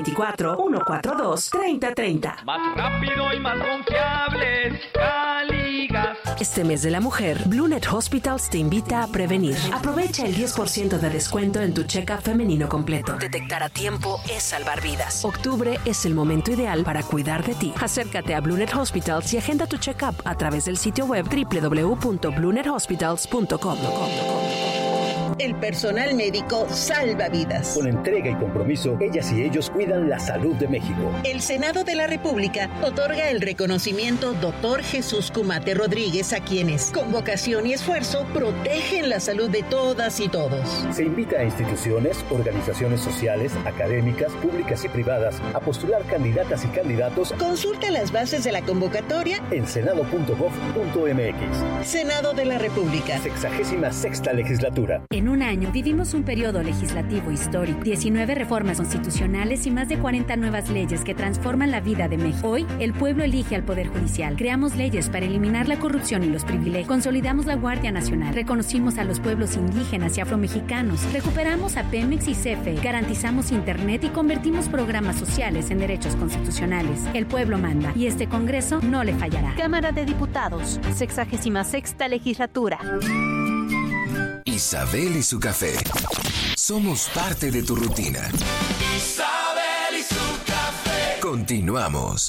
624-142-3030. Más rápido y más confiables, Caligas. Este mes de la mujer, BlueNet Hospitals te invita a prevenir. Aprovecha el 10% de descuento en tu check-up femenino completo. Detectar a tiempo es salvar vidas. Octubre es el momento ideal para cuidar de ti. Acércate a BlueNet Hospitals y agenda tu check-up a través del sitio web www.bluenethospitals.com. El personal médico salva vidas. Con entrega y compromiso, ellas y ellos cuidan la salud de México. El Senado de la República otorga el reconocimiento Dr. Jesús Cumate Rodríguez a quienes, con vocación y esfuerzo, protegen la salud de todas y todos. Se invita a instituciones, organizaciones sociales, académicas, públicas y privadas a postular candidatas y candidatos. Consulta las bases de la convocatoria en senado.gov.mx. Senado de la República. 66ª legislatura. En un año vivimos un periodo legislativo histórico, 19 reformas constitucionales y más de 40 nuevas leyes que transforman la vida de México. Hoy, el pueblo elige al Poder Judicial. Creamos leyes para eliminar la corrupción y los privilegios. Consolidamos la Guardia Nacional. Reconocimos a los pueblos indígenas y afromexicanos. Recuperamos a Pemex y CFE. Garantizamos Internet y convertimos programas sociales en derechos constitucionales. El pueblo manda y este Congreso no le fallará. Cámara de Diputados, 66ª legislatura. Isabel y su café. Somos parte de tu rutina. Isabel y su café. Continuamos.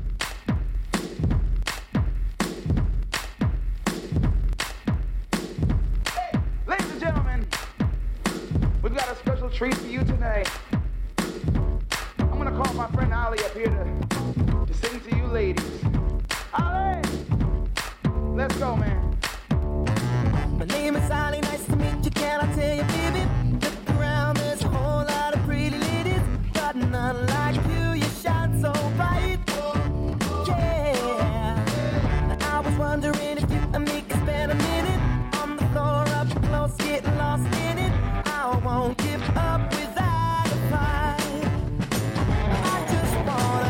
Ladies and gentlemen, we've got a special treat for you tonight. I'm gonna call my friend Ali up here to sing to you ladies. Ali! Let's go, man. My name is Ali, nice to meet you, can I tell you, baby? Look around, there's a whole lot of pretty ladies, but none like you, you shine so bright. Yeah, I was wondering if you and me could spend a minute on the floor up close, getting lost in it. I won't give up without a fight. I just wanna,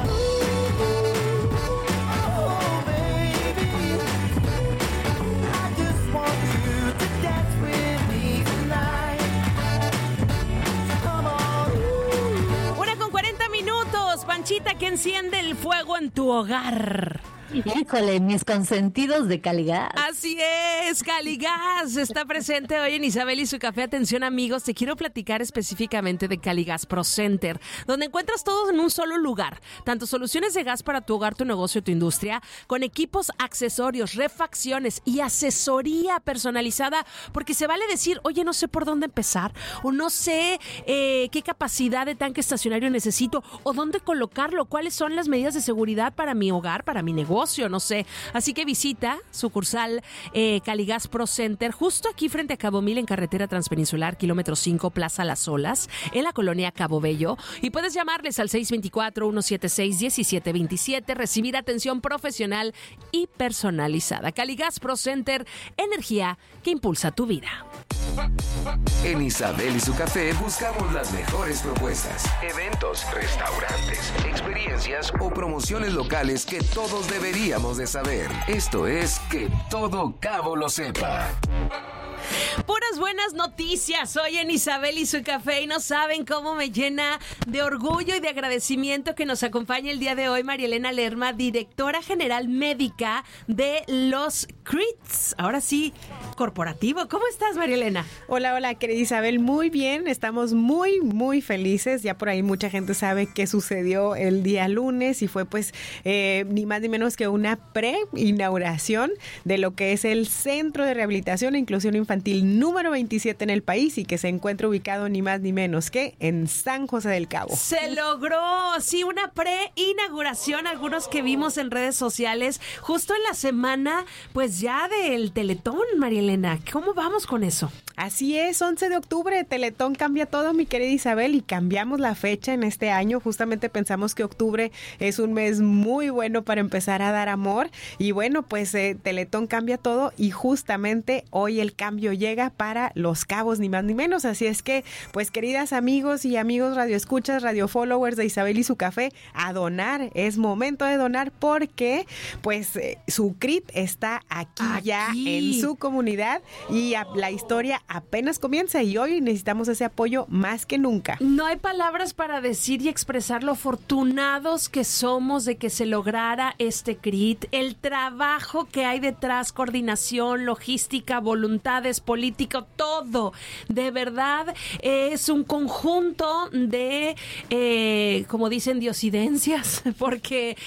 oh baby, I just want you to dance with me tonight. Come on. 1:40 minutos, Panchita, que enciende el fuego en tu hogar. Híjole, mis consentidos de Caligas. Así es, Caligas está presente hoy en Isabel y su café. Atención, amigos, te quiero platicar específicamente de Caligas Pro Center, donde encuentras todo en un solo lugar, tanto soluciones de gas para tu hogar, tu negocio, tu industria, con equipos, accesorios, refacciones y asesoría personalizada, porque se vale decir, oye, no sé por dónde empezar, o no sé qué capacidad de tanque estacionario necesito, o dónde colocarlo, cuáles son las medidas de seguridad para mi hogar, para mi negocio, no sé. Así que visita sucursal Caligas Pro Center, justo aquí frente a Cabo Mil, en carretera transpeninsular, kilómetro 5, Plaza Las Olas, en la colonia Cabo Bello. Y puedes llamarles al 624-176-1727, recibir atención profesional y personalizada. Caligas Pro Center, energía que impulsa tu vida. En Isabel y su café buscamos las mejores propuestas, eventos, restaurantes, experiencias o promociones locales que todos deberíamos de saber. Esto es Que Todo Cabo lo sepa. Puras buenas noticias hoy en Isabel y su café, y no saben cómo me llena de orgullo y de agradecimiento que nos acompañe el día de hoy María Elena Lerma, directora general médica de los CRITs. Ahora sí, corporativo. ¿Cómo estás, María Elena? Hola, querida Isabel. Muy bien, estamos muy felices. Ya por ahí mucha gente sabe qué sucedió el día lunes y fue pues ni más ni menos que una pre-inauguración de lo que es el Centro de Rehabilitación e Inclusión Infantil infantil número 27 en el país y que se encuentra ubicado ni más ni menos que en San José del Cabo. Se logró, sí, una pre-inauguración, algunos que vimos en redes sociales, justo en la semana, pues ya del Teletón, María Elena. ¿Cómo vamos con eso? Así es, 11 de octubre, Teletón cambia todo, mi querida Isabel, y cambiamos la fecha en este año. Justamente pensamos que octubre es un mes muy bueno para empezar a dar amor. Y bueno, pues Teletón cambia todo y justamente hoy el cambio llega para Los Cabos, ni más ni menos. Así es que, pues queridas amigos y amigos radioescuchas, radio followers de Isabel y su café, a donar. Es momento de donar porque pues su CRIT está aquí ya en su comunidad y la historia apenas comienza y hoy necesitamos ese apoyo más que nunca. No hay palabras para decir y expresar lo afortunados que somos de que se lograra este CRIT, el trabajo que hay detrás, coordinación, logística, voluntades, político, todo. De verdad es un conjunto de, como dicen, diosidencias, porque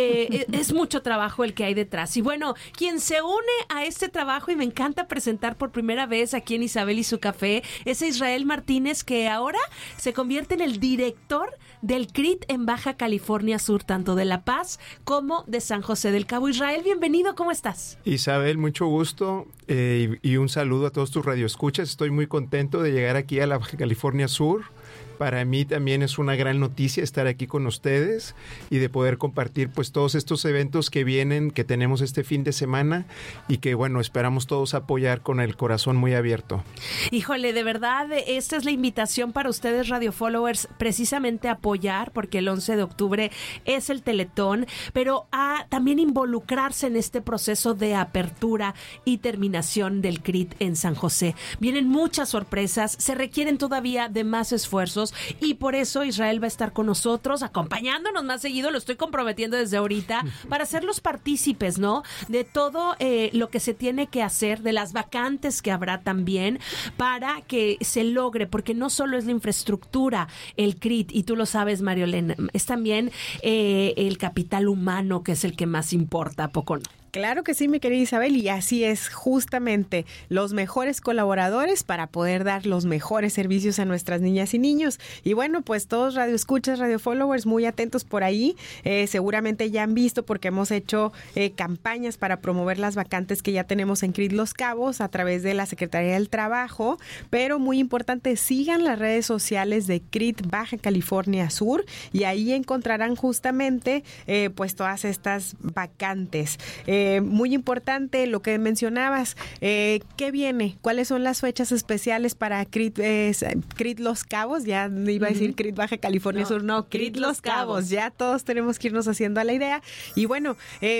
es mucho trabajo el que hay detrás. Y bueno, quien se une a este trabajo, y me encanta presentar por primera vez aquí en Isabel y su café, es Israel Martínez, que ahora se convierte en el director del CRIT en Baja California Sur, tanto de La Paz como de San José del Cabo. Israel, bienvenido, ¿cómo estás? Isabel, mucho gusto y un saludo a todos tus radioescuchas. Estoy muy contento de llegar aquí a la Baja California Sur. Para mí también es una gran noticia estar aquí con ustedes y de poder compartir pues todos estos eventos que vienen, que tenemos este fin de semana y que bueno, esperamos todos apoyar con el corazón muy abierto. Híjole, de verdad, esta es la invitación para ustedes, radio followers, precisamente apoyar, porque el 11 de octubre es el Teletón, pero a también involucrarse en este proceso de apertura y terminación del CRIT en San José. Vienen muchas sorpresas, se requieren todavía de más esfuerzos y por eso Israel va a estar con nosotros, acompañándonos más seguido, lo estoy comprometiendo desde ahorita, para hacerlos partícipes, ¿no? De todo lo que se tiene que hacer, de las vacantes que habrá también, para que se logre, porque no solo es la infraestructura, el CRIT, y tú lo sabes, María Elena, es también el capital humano que es el que más importa, ¿a poco no? Claro que sí, mi querida Isabel, y así es justamente los mejores colaboradores para poder dar los mejores servicios a nuestras niñas y niños. Y bueno, pues todos radioescuchas, radio followers, muy atentos por ahí. Seguramente ya han visto porque hemos hecho campañas para promover las vacantes que ya tenemos en CRIT Los Cabos a través de la Secretaría del Trabajo, pero muy importante, sigan las redes sociales de CRIT Baja California Sur y ahí encontrarán justamente pues todas estas vacantes. Muy importante lo que mencionabas, ¿qué viene? ¿Cuáles son las fechas especiales para CRIT Los Cabos? Ya iba a decir CRIT Baja California Sur, no, CRIT Los Cabos, ya todos tenemos que irnos haciendo a la idea. Y bueno,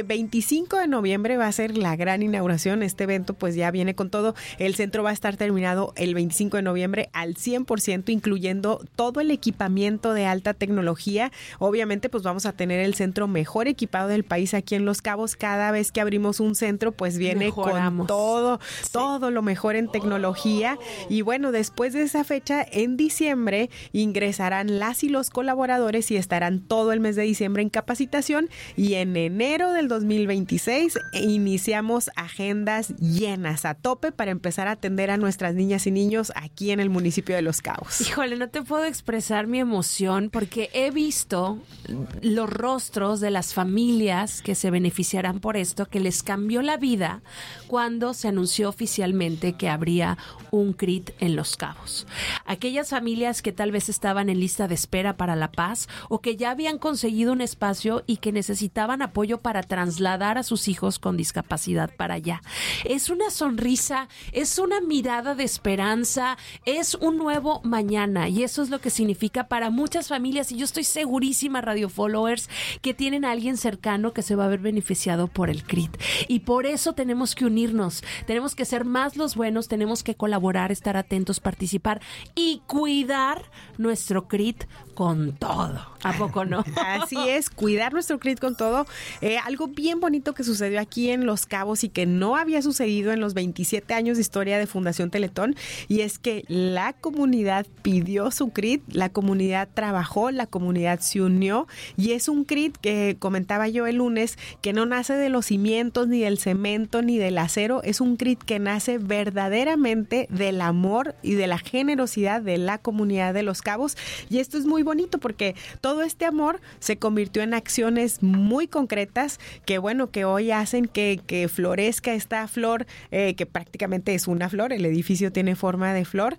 25 de noviembre va a ser la gran inauguración, este evento pues ya viene con todo, el centro va a estar terminado el 25 de noviembre al 100%, incluyendo todo el equipamiento de alta tecnología. Obviamente pues vamos a tener el centro mejor equipado del país aquí en Los Cabos. Cada vez que abrimos un centro, pues viene con todo lo mejor en tecnología. Y bueno, después de esa fecha, en diciembre, ingresarán las y los colaboradores y estarán todo el mes de diciembre en capacitación. Y en enero del 2026 iniciamos agendas llenas a tope para empezar a atender a nuestras niñas y niños aquí en el municipio de Los Cabos. Híjole, no te puedo expresar mi emoción porque he visto los rostros de las familias que se beneficiarán por esto, que les cambió la vida cuando se anunció oficialmente que habría un CRIT en Los Cabos. Aquellas familias que tal vez estaban en lista de espera para La Paz o que ya habían conseguido un espacio y que necesitaban apoyo para trasladar a sus hijos con discapacidad para allá. Es una sonrisa, es una mirada de esperanza, es un nuevo mañana y eso es lo que significa para muchas familias y yo estoy segurísima, radio followers, que tienen a alguien cercano que se va a ver beneficiado por el CRIT. Y por eso tenemos que unirnos, tenemos que ser más los buenos, tenemos que colaborar, estar atentos, participar y cuidar nuestro CRIT con todo. ¿A poco no? Así es, cuidar nuestro CRIT con todo. Algo bien bonito que sucedió aquí en Los Cabos y que no había sucedido en los 27 años de historia de Fundación Teletón, y es que la comunidad pidió su CRIT, la comunidad trabajó, la comunidad se unió, y es un CRIT que comentaba yo el lunes, que no nace de los cimientos, ni del cemento, ni del acero. Es un CRIT que nace verdaderamente del amor y de la generosidad de la comunidad de Los Cabos. Y esto es muy bonito porque todo este amor se convirtió en acciones muy concretas que, bueno, que hoy hacen que florezca esta flor, que prácticamente es una flor. El edificio tiene forma de flor.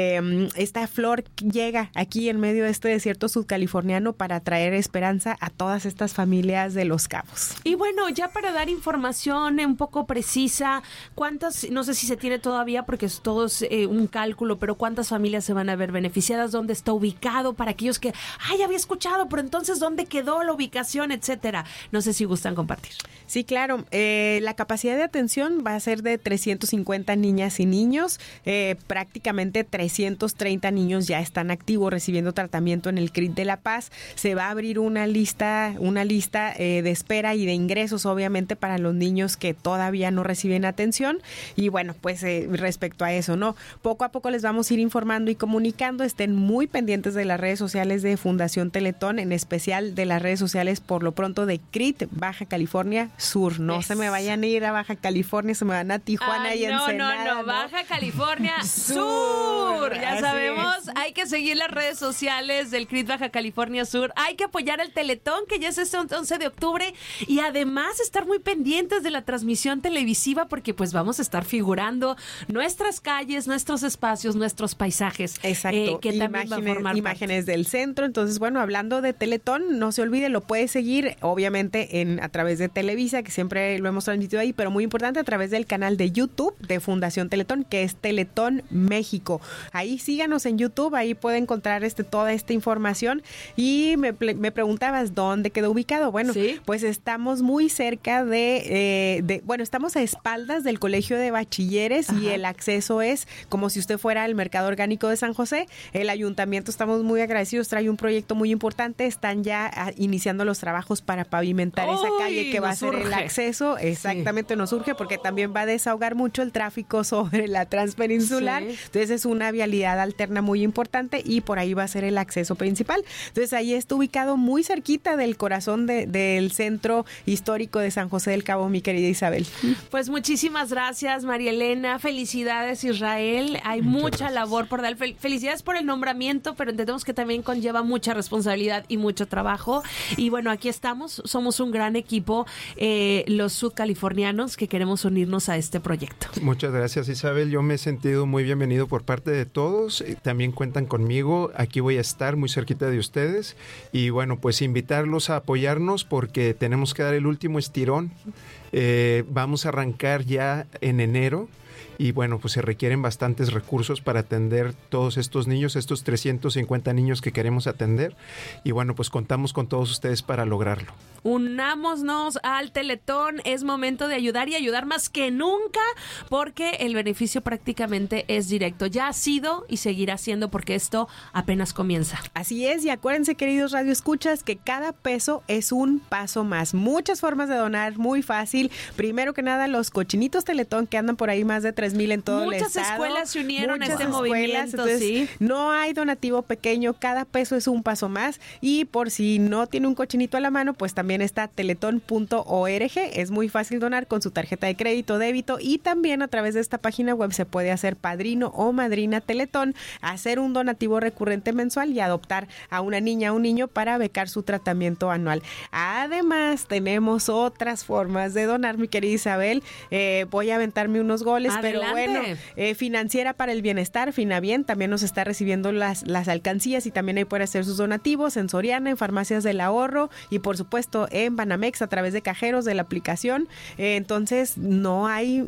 Esta flor llega aquí en medio de este desierto sudcaliforniano para traer esperanza a todas estas familias de Los Cabos. Y bueno, ya para dar información un poco precisa, ¿cuántas, no sé si se tiene todavía porque todo es un cálculo, pero cuántas familias se van a ver beneficiadas? ¿Dónde está ubicado? Para aquellos que, ya había escuchado, pero entonces, ¿dónde quedó la ubicación, etcétera? No sé si gustan compartir. Sí, claro. La capacidad de atención va a ser de 350 niñas y niños. Prácticamente 330 niños ya están activos recibiendo tratamiento en el CRIT de La Paz. Se va a abrir una lista de espera y de ingresos, obviamente, para los niños que todavía no reciben atención. Y bueno, pues respecto a eso, ¿no? Poco a poco les vamos a ir informando y comunicando. Estén muy pendientes de las redes sociales de Fundación Teletón, en especial de las redes sociales, por lo pronto, de CRIT Baja California Sur. No se me vayan a ir a Baja California, se me van a Tijuana y Ensenada. No, Baja California Sur. Ya Así sabemos, es. hay que seguir las redes sociales del CRIT Baja California Sur. Hay que apoyar al Teletón, que ya es este 11 de octubre, y además estar muy pendientes de la transmisión televisiva, porque pues vamos a estar figurando nuestras calles, nuestros espacios, nuestros paisajes. Exacto. Que también va a formar imágenes del centro. Entonces, bueno, hablando de Teletón, no se olvide, lo puede seguir, obviamente, a través de Televisa, que siempre lo hemos transmitido ahí, pero muy importante, a través del canal de YouTube de Fundación Teletón, que es Teletón México. Ahí síganos en YouTube, ahí puede encontrar toda esta información. Y me preguntabas dónde quedó ubicado. Bueno, ¿sí? Pues estamos muy cerca bueno, estamos a espaldas del Colegio de Bachilleres. Ajá. Y el acceso es como si usted fuera al Mercado Orgánico de San José. El ayuntamiento, estamos muy agradecidos, trae un proyecto muy importante. Están ya iniciando los trabajos para pavimentar esa calle que va a ser el acceso. Exactamente, sí. Nos urge porque también va a desahogar mucho el tráfico sobre la Transpeninsular. Sí. Entonces es una vialidad alterna muy importante y por ahí va a ser el acceso principal. Entonces ahí está ubicado muy cerquita del corazón del centro histórico de San José del Cabo, mi querida Isabel. Pues muchísimas gracias, María Elena. Felicidades, Israel. Hay mucha labor por dar. Felicidades por el nombramiento, pero entendemos que también conlleva mucha responsabilidad y mucho trabajo. Y bueno, aquí estamos. Somos un gran equipo, los sudcalifornianos, que queremos unirnos a este proyecto. Muchas gracias, Isabel. Yo me he sentido muy bienvenido por parte de todos. También cuentan conmigo. Aquí voy a estar muy cerquita de ustedes. Y bueno, pues invitarlos a apoyarnos porque tenemos que dar el último estirón. Vamos a arrancar ya en enero. Y bueno, pues se requieren bastantes recursos para atender todos estos niños, estos 350 niños que queremos atender. Y bueno, pues contamos con todos ustedes para lograrlo. Unámonos al Teletón, es momento de ayudar y ayudar más que nunca, porque el beneficio prácticamente es directo. Ya ha sido y seguirá siendo, porque esto apenas comienza. Así es, y acuérdense, queridos radioescuchas, que cada peso es un paso más. Muchas formas de donar, muy fácil. Primero que nada, los cochinitos Teletón, que andan por ahí más de 3,000 en todo el estado. Muchas escuelas se unieron a este movimiento, entonces, sí. No hay donativo pequeño, cada peso es un paso más. Y por si no tiene un cochinito a la mano, pues también está teletón.org. Es muy fácil donar con su tarjeta de crédito, débito, y también a través de esta página web se puede hacer padrino o madrina Teletón, hacer un donativo recurrente mensual y adoptar a una niña o un niño para becar su tratamiento anual. Además, tenemos otras formas de donar, mi querida Isabel. Voy a aventarme unos goles. Adelante. Pero bueno, Financiera para el Bienestar, Finabien, también nos está recibiendo las alcancías y también ahí puede hacer sus donativos en Soriana, en Farmacias del Ahorro y por supuesto en Banamex a través de cajeros de la aplicación. Entonces no hay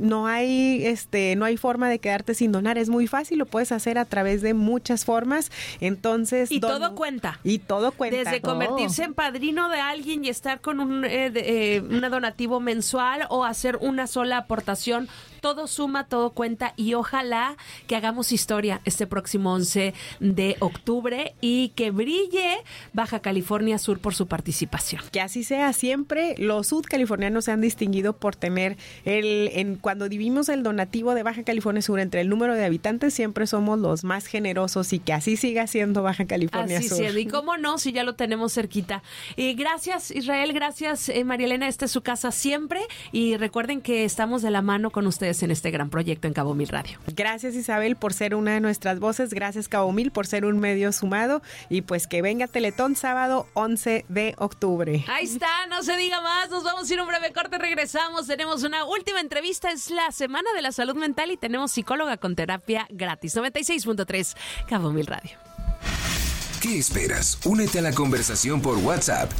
forma de quedarte sin donar, es muy fácil, lo puedes hacer a través de muchas formas. Entonces todo cuenta. Y todo cuenta. Desde convertirse en padrino de alguien y estar con un donativo mensual o hacer una sola aportación, todo suma suma, todo cuenta y ojalá que hagamos historia este próximo 11 de octubre y que brille Baja California Sur por su participación. Que así sea siempre. Los sudcalifornianos se han distinguido por tener cuando dividimos el donativo de Baja California Sur entre el número de habitantes, siempre somos los más generosos y que así siga siendo Baja California Sur. Así, y cómo no, si ya lo tenemos cerquita. Gracias, Israel, gracias, María Elena, esta es su casa siempre y recuerden que estamos de la mano con ustedes en este gran proyecto en Cabo Mil Radio. Gracias, Isabel, por ser una de nuestras voces, gracias, Cabo Mil, por ser un medio sumado y pues que venga Teletón sábado 11 de octubre. Ahí está, no se diga más, nos vamos a ir a un breve corte, regresamos, tenemos una última entrevista, es la Semana de la Salud Mental y tenemos psicóloga con terapia gratis. 96.3 Cabo Mil Radio. ¿Qué esperas? Únete a la conversación por WhatsApp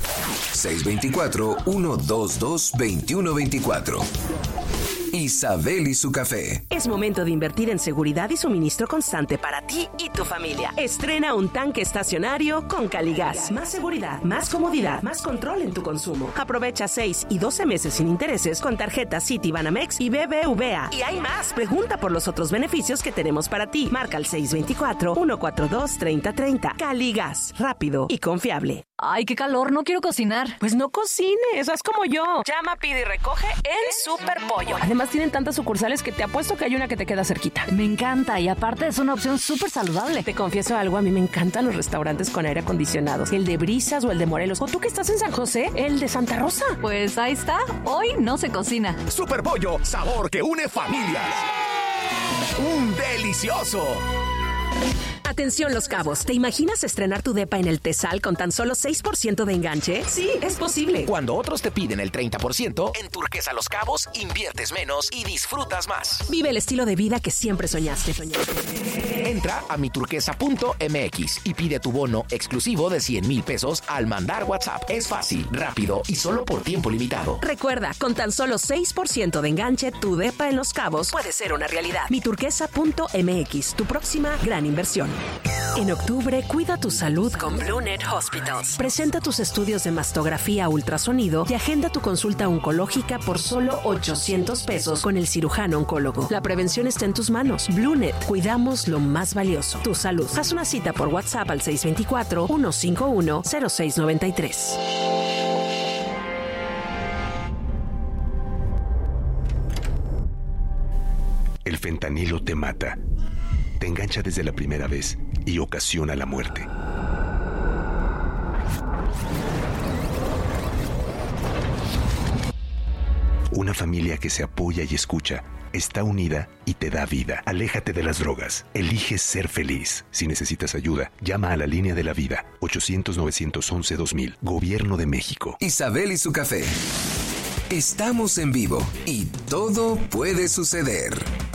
624-122-2124. Isabel y su café. Es momento de invertir en seguridad y suministro constante para ti y tu familia. Estrena un tanque estacionario con Caligas. Más seguridad, más comodidad, más control en tu consumo. Aprovecha 6 y 12 meses sin intereses con tarjetas Citibanamex y BBVA. Y hay más. Pregunta por los otros beneficios que tenemos para ti. Marca al 624-142-3030. Caligas. Rápido y confiable. Ay, qué calor, no quiero cocinar. Pues no cocines, haz como yo. Llama, pide y recoge en Superpollo. Además tienen tantas sucursales que te apuesto que hay una que te queda cerquita. Me encanta y aparte es una opción súper saludable. Te confieso algo, a mí me encantan los restaurantes con aire acondicionado. El de Brisas o el de Morelos. O tú que estás en San José, el de Santa Rosa. Pues ahí está, hoy no se cocina. Superpollo, sabor que une familias. ¡Un delicioso! Atención Los Cabos, ¿te imaginas estrenar tu depa en el Tesal con tan solo 6% de enganche? Sí, es posible. Cuando otros te piden el 30%, en Turquesa Los Cabos inviertes menos y disfrutas más. Vive el estilo de vida que siempre soñaste. Entra a miturquesa.mx y pide tu bono exclusivo de 100,000 pesos al mandar WhatsApp. Es fácil, rápido y solo por tiempo limitado. Recuerda, con tan solo 6% de enganche, tu depa en Los Cabos puede ser una realidad. Miturquesa.mx, tu próxima gran inversión. En octubre, cuida tu salud con BlueNet Hospitals. Presenta tus estudios de mastografía ultrasonido y agenda tu consulta oncológica por solo 800 pesos con el cirujano oncólogo. La prevención está en tus manos. BlueNet, cuidamos lo más valioso, tu salud. Haz una cita por WhatsApp al 624-151-0693. El fentanilo te mata. Te engancha desde la primera vez y ocasiona la muerte. Una familia que se apoya y escucha, está unida y te da vida. Aléjate de las drogas. Elige ser feliz. Si necesitas ayuda, llama a la línea de la vida. 800-911-2000. Gobierno de México. Isabel y su café. Estamos en vivo y todo puede suceder.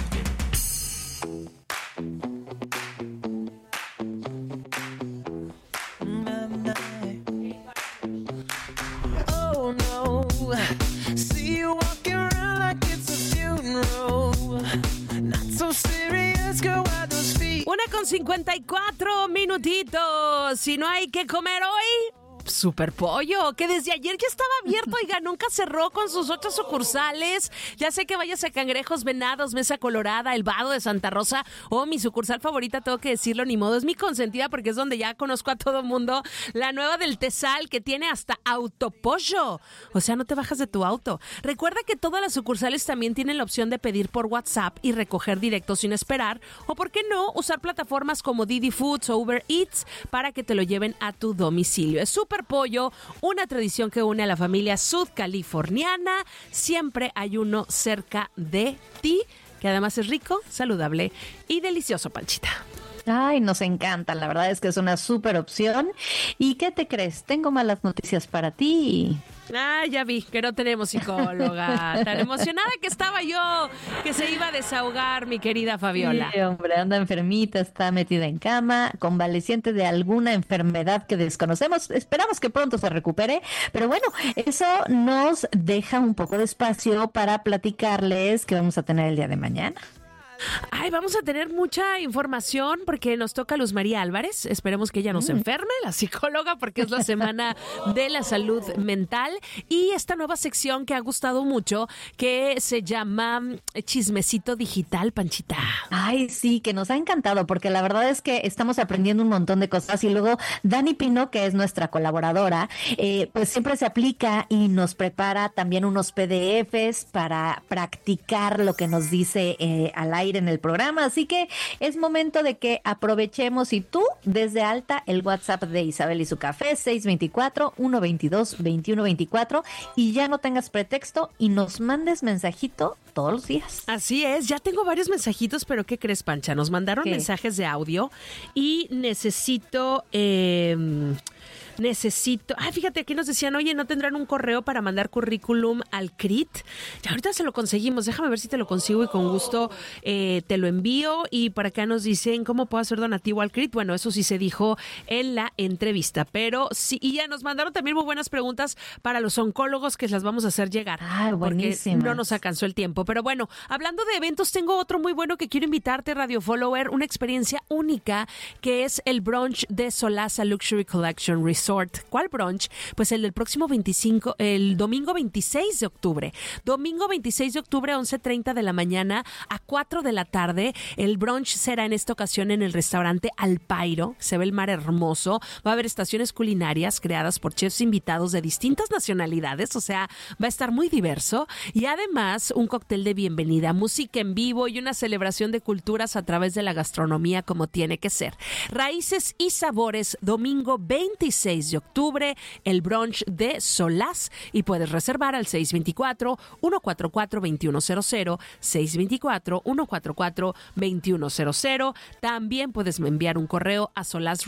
Una con 54 minutitos. Si no hay que comer hoy, Superpollo, que desde ayer ya estaba abierto, oiga, nunca cerró con sus 8 sucursales. Ya sé que vayas a Cangrejos, Venados, Mesa Colorada, El Vado de Santa Rosa o mi sucursal favorita, tengo que decirlo, ni modo, es mi consentida porque es donde ya conozco a todo mundo. La nueva del Tesal, que tiene hasta autopollo. O sea, no te bajas de tu auto. Recuerda que todas las sucursales también tienen la opción de pedir por WhatsApp y recoger directo sin esperar. O, ¿por qué no?, usar plataformas como Didi Foods o Uber Eats para que te lo lleven a tu domicilio. Es Superpollo, una tradición que une a la familia sudcaliforniana. Siempre hay uno cerca de ti, que además es rico, saludable y delicioso, Panchita. Ay, nos encanta, la verdad es que es una súper opción. ¿Y qué te crees? Tengo malas noticias para ti. Ah, ya vi que no tenemos psicóloga. Tan emocionada que estaba yo que se iba a desahogar mi querida Fabiola. Sí, hombre, anda enfermita, está metida en cama, convaleciente de alguna enfermedad que desconocemos. Esperamos que pronto se recupere, pero bueno, eso nos deja un poco de espacio para platicarles que vamos a tener el día de mañana. Ay, vamos a tener mucha información porque nos toca Luz María Álvarez. Esperemos que ella no se enferme, la psicóloga, porque es la semana de la salud mental. Y esta nueva sección que ha gustado mucho, que se llama Chismecito Digital, Panchita. Ay, sí, que nos ha encantado, porque la verdad es que estamos aprendiendo un montón de cosas. Y luego Dani Pino, que es nuestra colaboradora, pues siempre se aplica y nos prepara también unos PDFs para practicar lo que nos dice al aire en el programa, así que es momento de que aprovechemos y tú desde alta el WhatsApp de Isabel y su café 624-122-2124 y ya no tengas pretexto y nos mandes mensajito todos los días. Así es, ya tengo varios mensajitos, pero ¿qué crees, Pancha? Nos mandaron mensajes de audio y necesito... fíjate, aquí nos decían, oye, ¿no tendrán un correo para mandar currículum al CRIT? Ya ahorita se lo conseguimos, déjame ver si te lo consigo y con gusto te lo envío. Y por acá nos dicen, ¿cómo puedo hacer donativo al CRIT? Bueno, eso sí se dijo en la entrevista, pero sí, y ya nos mandaron también muy buenas preguntas para los oncólogos que las vamos a hacer llegar. Porque no nos alcanzó el tiempo. Pero bueno, hablando de eventos, tengo otro muy bueno que quiero invitarte, Radio Follower, una experiencia única que es el brunch de Solasa Luxury Collection Resort. ¿Cuál brunch? Pues el del próximo domingo 26 de octubre. Domingo 26 de octubre, 11:30 de la mañana a 4 de la tarde. El brunch será en esta ocasión en el restaurante Alpairo. Se ve el mar hermoso. Va a haber estaciones culinarias creadas por chefs invitados de distintas nacionalidades. O sea, va a estar muy diverso. Y además, un cóctel de bienvenida, música en vivo y una celebración de culturas a través de la gastronomía como tiene que ser. Raíces y sabores, domingo 26 de octubre, el brunch de Solás, y puedes reservar al 624-144-2100, 624-144-2100. También puedes enviar un correo a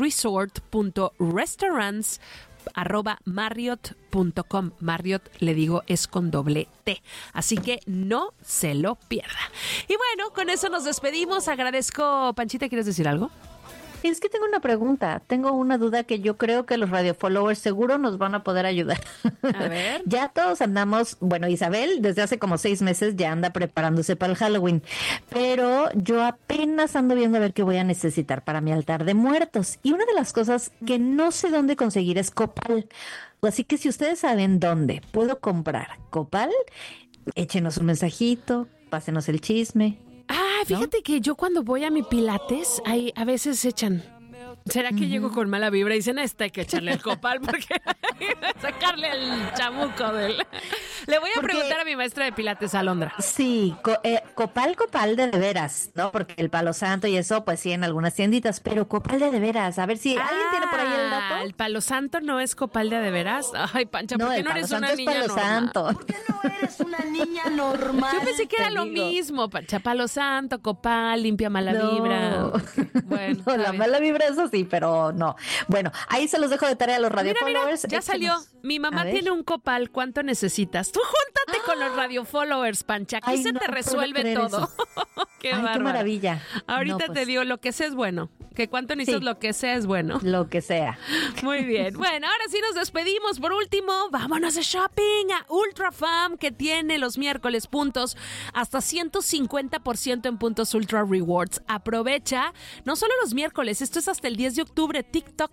solasresort.restaurants@marriott.com. Marriott, le digo, es con doble T. Así que no se lo pierda. Y bueno, con eso nos despedimos. Agradezco. Panchita, ¿quieres decir algo? Es que tengo una pregunta, tengo una duda que yo creo que los radio followers seguro nos van a poder ayudar. A ver. Ya todos andamos, bueno, Isabel desde hace como 6 meses ya anda preparándose para el Halloween, pero yo apenas ando viendo a ver qué voy a necesitar para mi altar de muertos. Y una de las cosas que no sé dónde conseguir es copal. Así que si ustedes saben dónde puedo comprar copal, échenos un mensajito, pásenos el chisme. Fíjate que yo cuando voy a mi pilates, ahí a veces echan. ¿Será que llego con mala vibra y dicen, hay que echarle el copal porque sacarle el chamuco del... Le voy a preguntar a mi maestra de pilates, Alondra. Sí, copal de veras, ¿no? Porque el palo santo y eso, pues sí, en algunas tienditas, pero copal de veras. A ver si alguien tiene por ahí el dato. ¿El palo santo no es copal de veras? Ay, Pancha, ¿por qué no eres una niña normal? Santo. ¿Por qué no eres una niña normal? Yo pensé que era lo mismo, Pancha. Palo santo, copal, limpia mala vibra. Bueno, no, la mala vibra, eso sí, pero no. Bueno, ahí se los dejo de tarea a los radio followers. Ya salió. Mi mamá tiene un copal. ¿Cuánto necesitas? Tú júntate con los radio followers, Pancha. Aquí se te resuelve todo. Qué maravilla. Ahorita te digo, lo que sea es bueno. Que cuánto necesitas, lo que sea es bueno. Lo que sea. Muy bien. Bueno, ahora sí nos despedimos. Por último, vámonos de shopping a Ultra Fam, que tiene los miércoles puntos hasta 150% en puntos Ultra Rewards. Aprovecha, no solo los miércoles, esto es hasta el 10 de octubre. TikTok,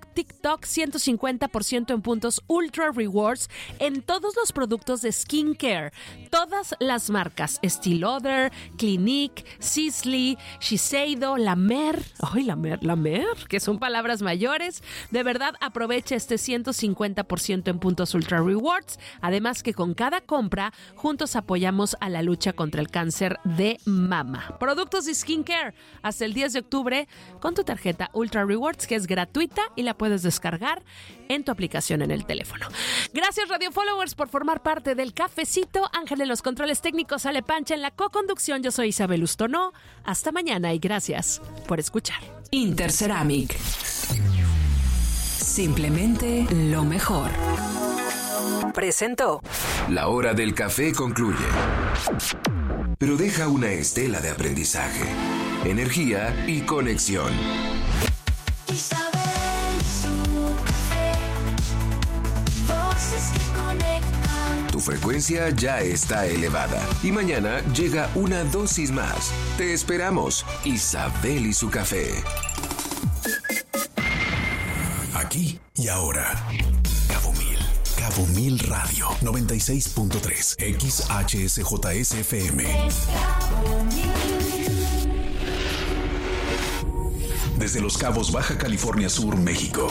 150% en puntos Ultra Rewards en todos los productos de skincare. Todas las marcas, Estée Lauder, Clinique, Sisley, Shiseido, La Mer, que son palabras mayores. De verdad, aprovecha este 150% en puntos Ultra Rewards. Además que con cada compra, juntos apoyamos a la lucha contra el cáncer de mama. Productos de skincare hasta el 10 de octubre con tu tarjeta Ultra Rewards, que es gratuita y la puedes descargar en tu aplicación en el teléfono. Gracias, Radio Followers, por formar parte del cafecito. Ángel en los controles técnicos, Ale Pancha en la coconducción. Yo soy Isabel Ustonó. Hasta mañana y gracias por escuchar. Interceramic. Simplemente lo mejor. Presentó. La hora del café concluye, pero deja una estela de aprendizaje, energía y conexión. Isabel, su café, voces que conectan. Tu frecuencia ya está elevada y mañana llega una dosis más. Te esperamos, Isabel y su café. Aquí y ahora. Cabo Mil Radio 96.3 XHSJSFM. Desde Los Cabos, Baja California Sur, México.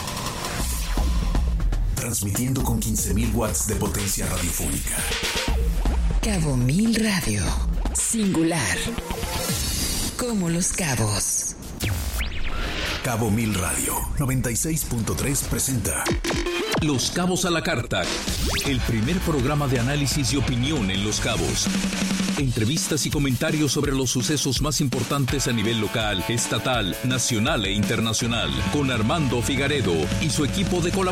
Transmitiendo con 15.000 watts de potencia radiofónica. Cabo Mil Radio. Singular. Como Los Cabos. Cabo Mil Radio 96.3 presenta Los Cabos a la Carta, el primer programa de análisis y opinión en Los Cabos. Entrevistas y comentarios sobre los sucesos más importantes a nivel local, estatal, nacional e internacional, con Armando Figaredo y su equipo de colaboradores.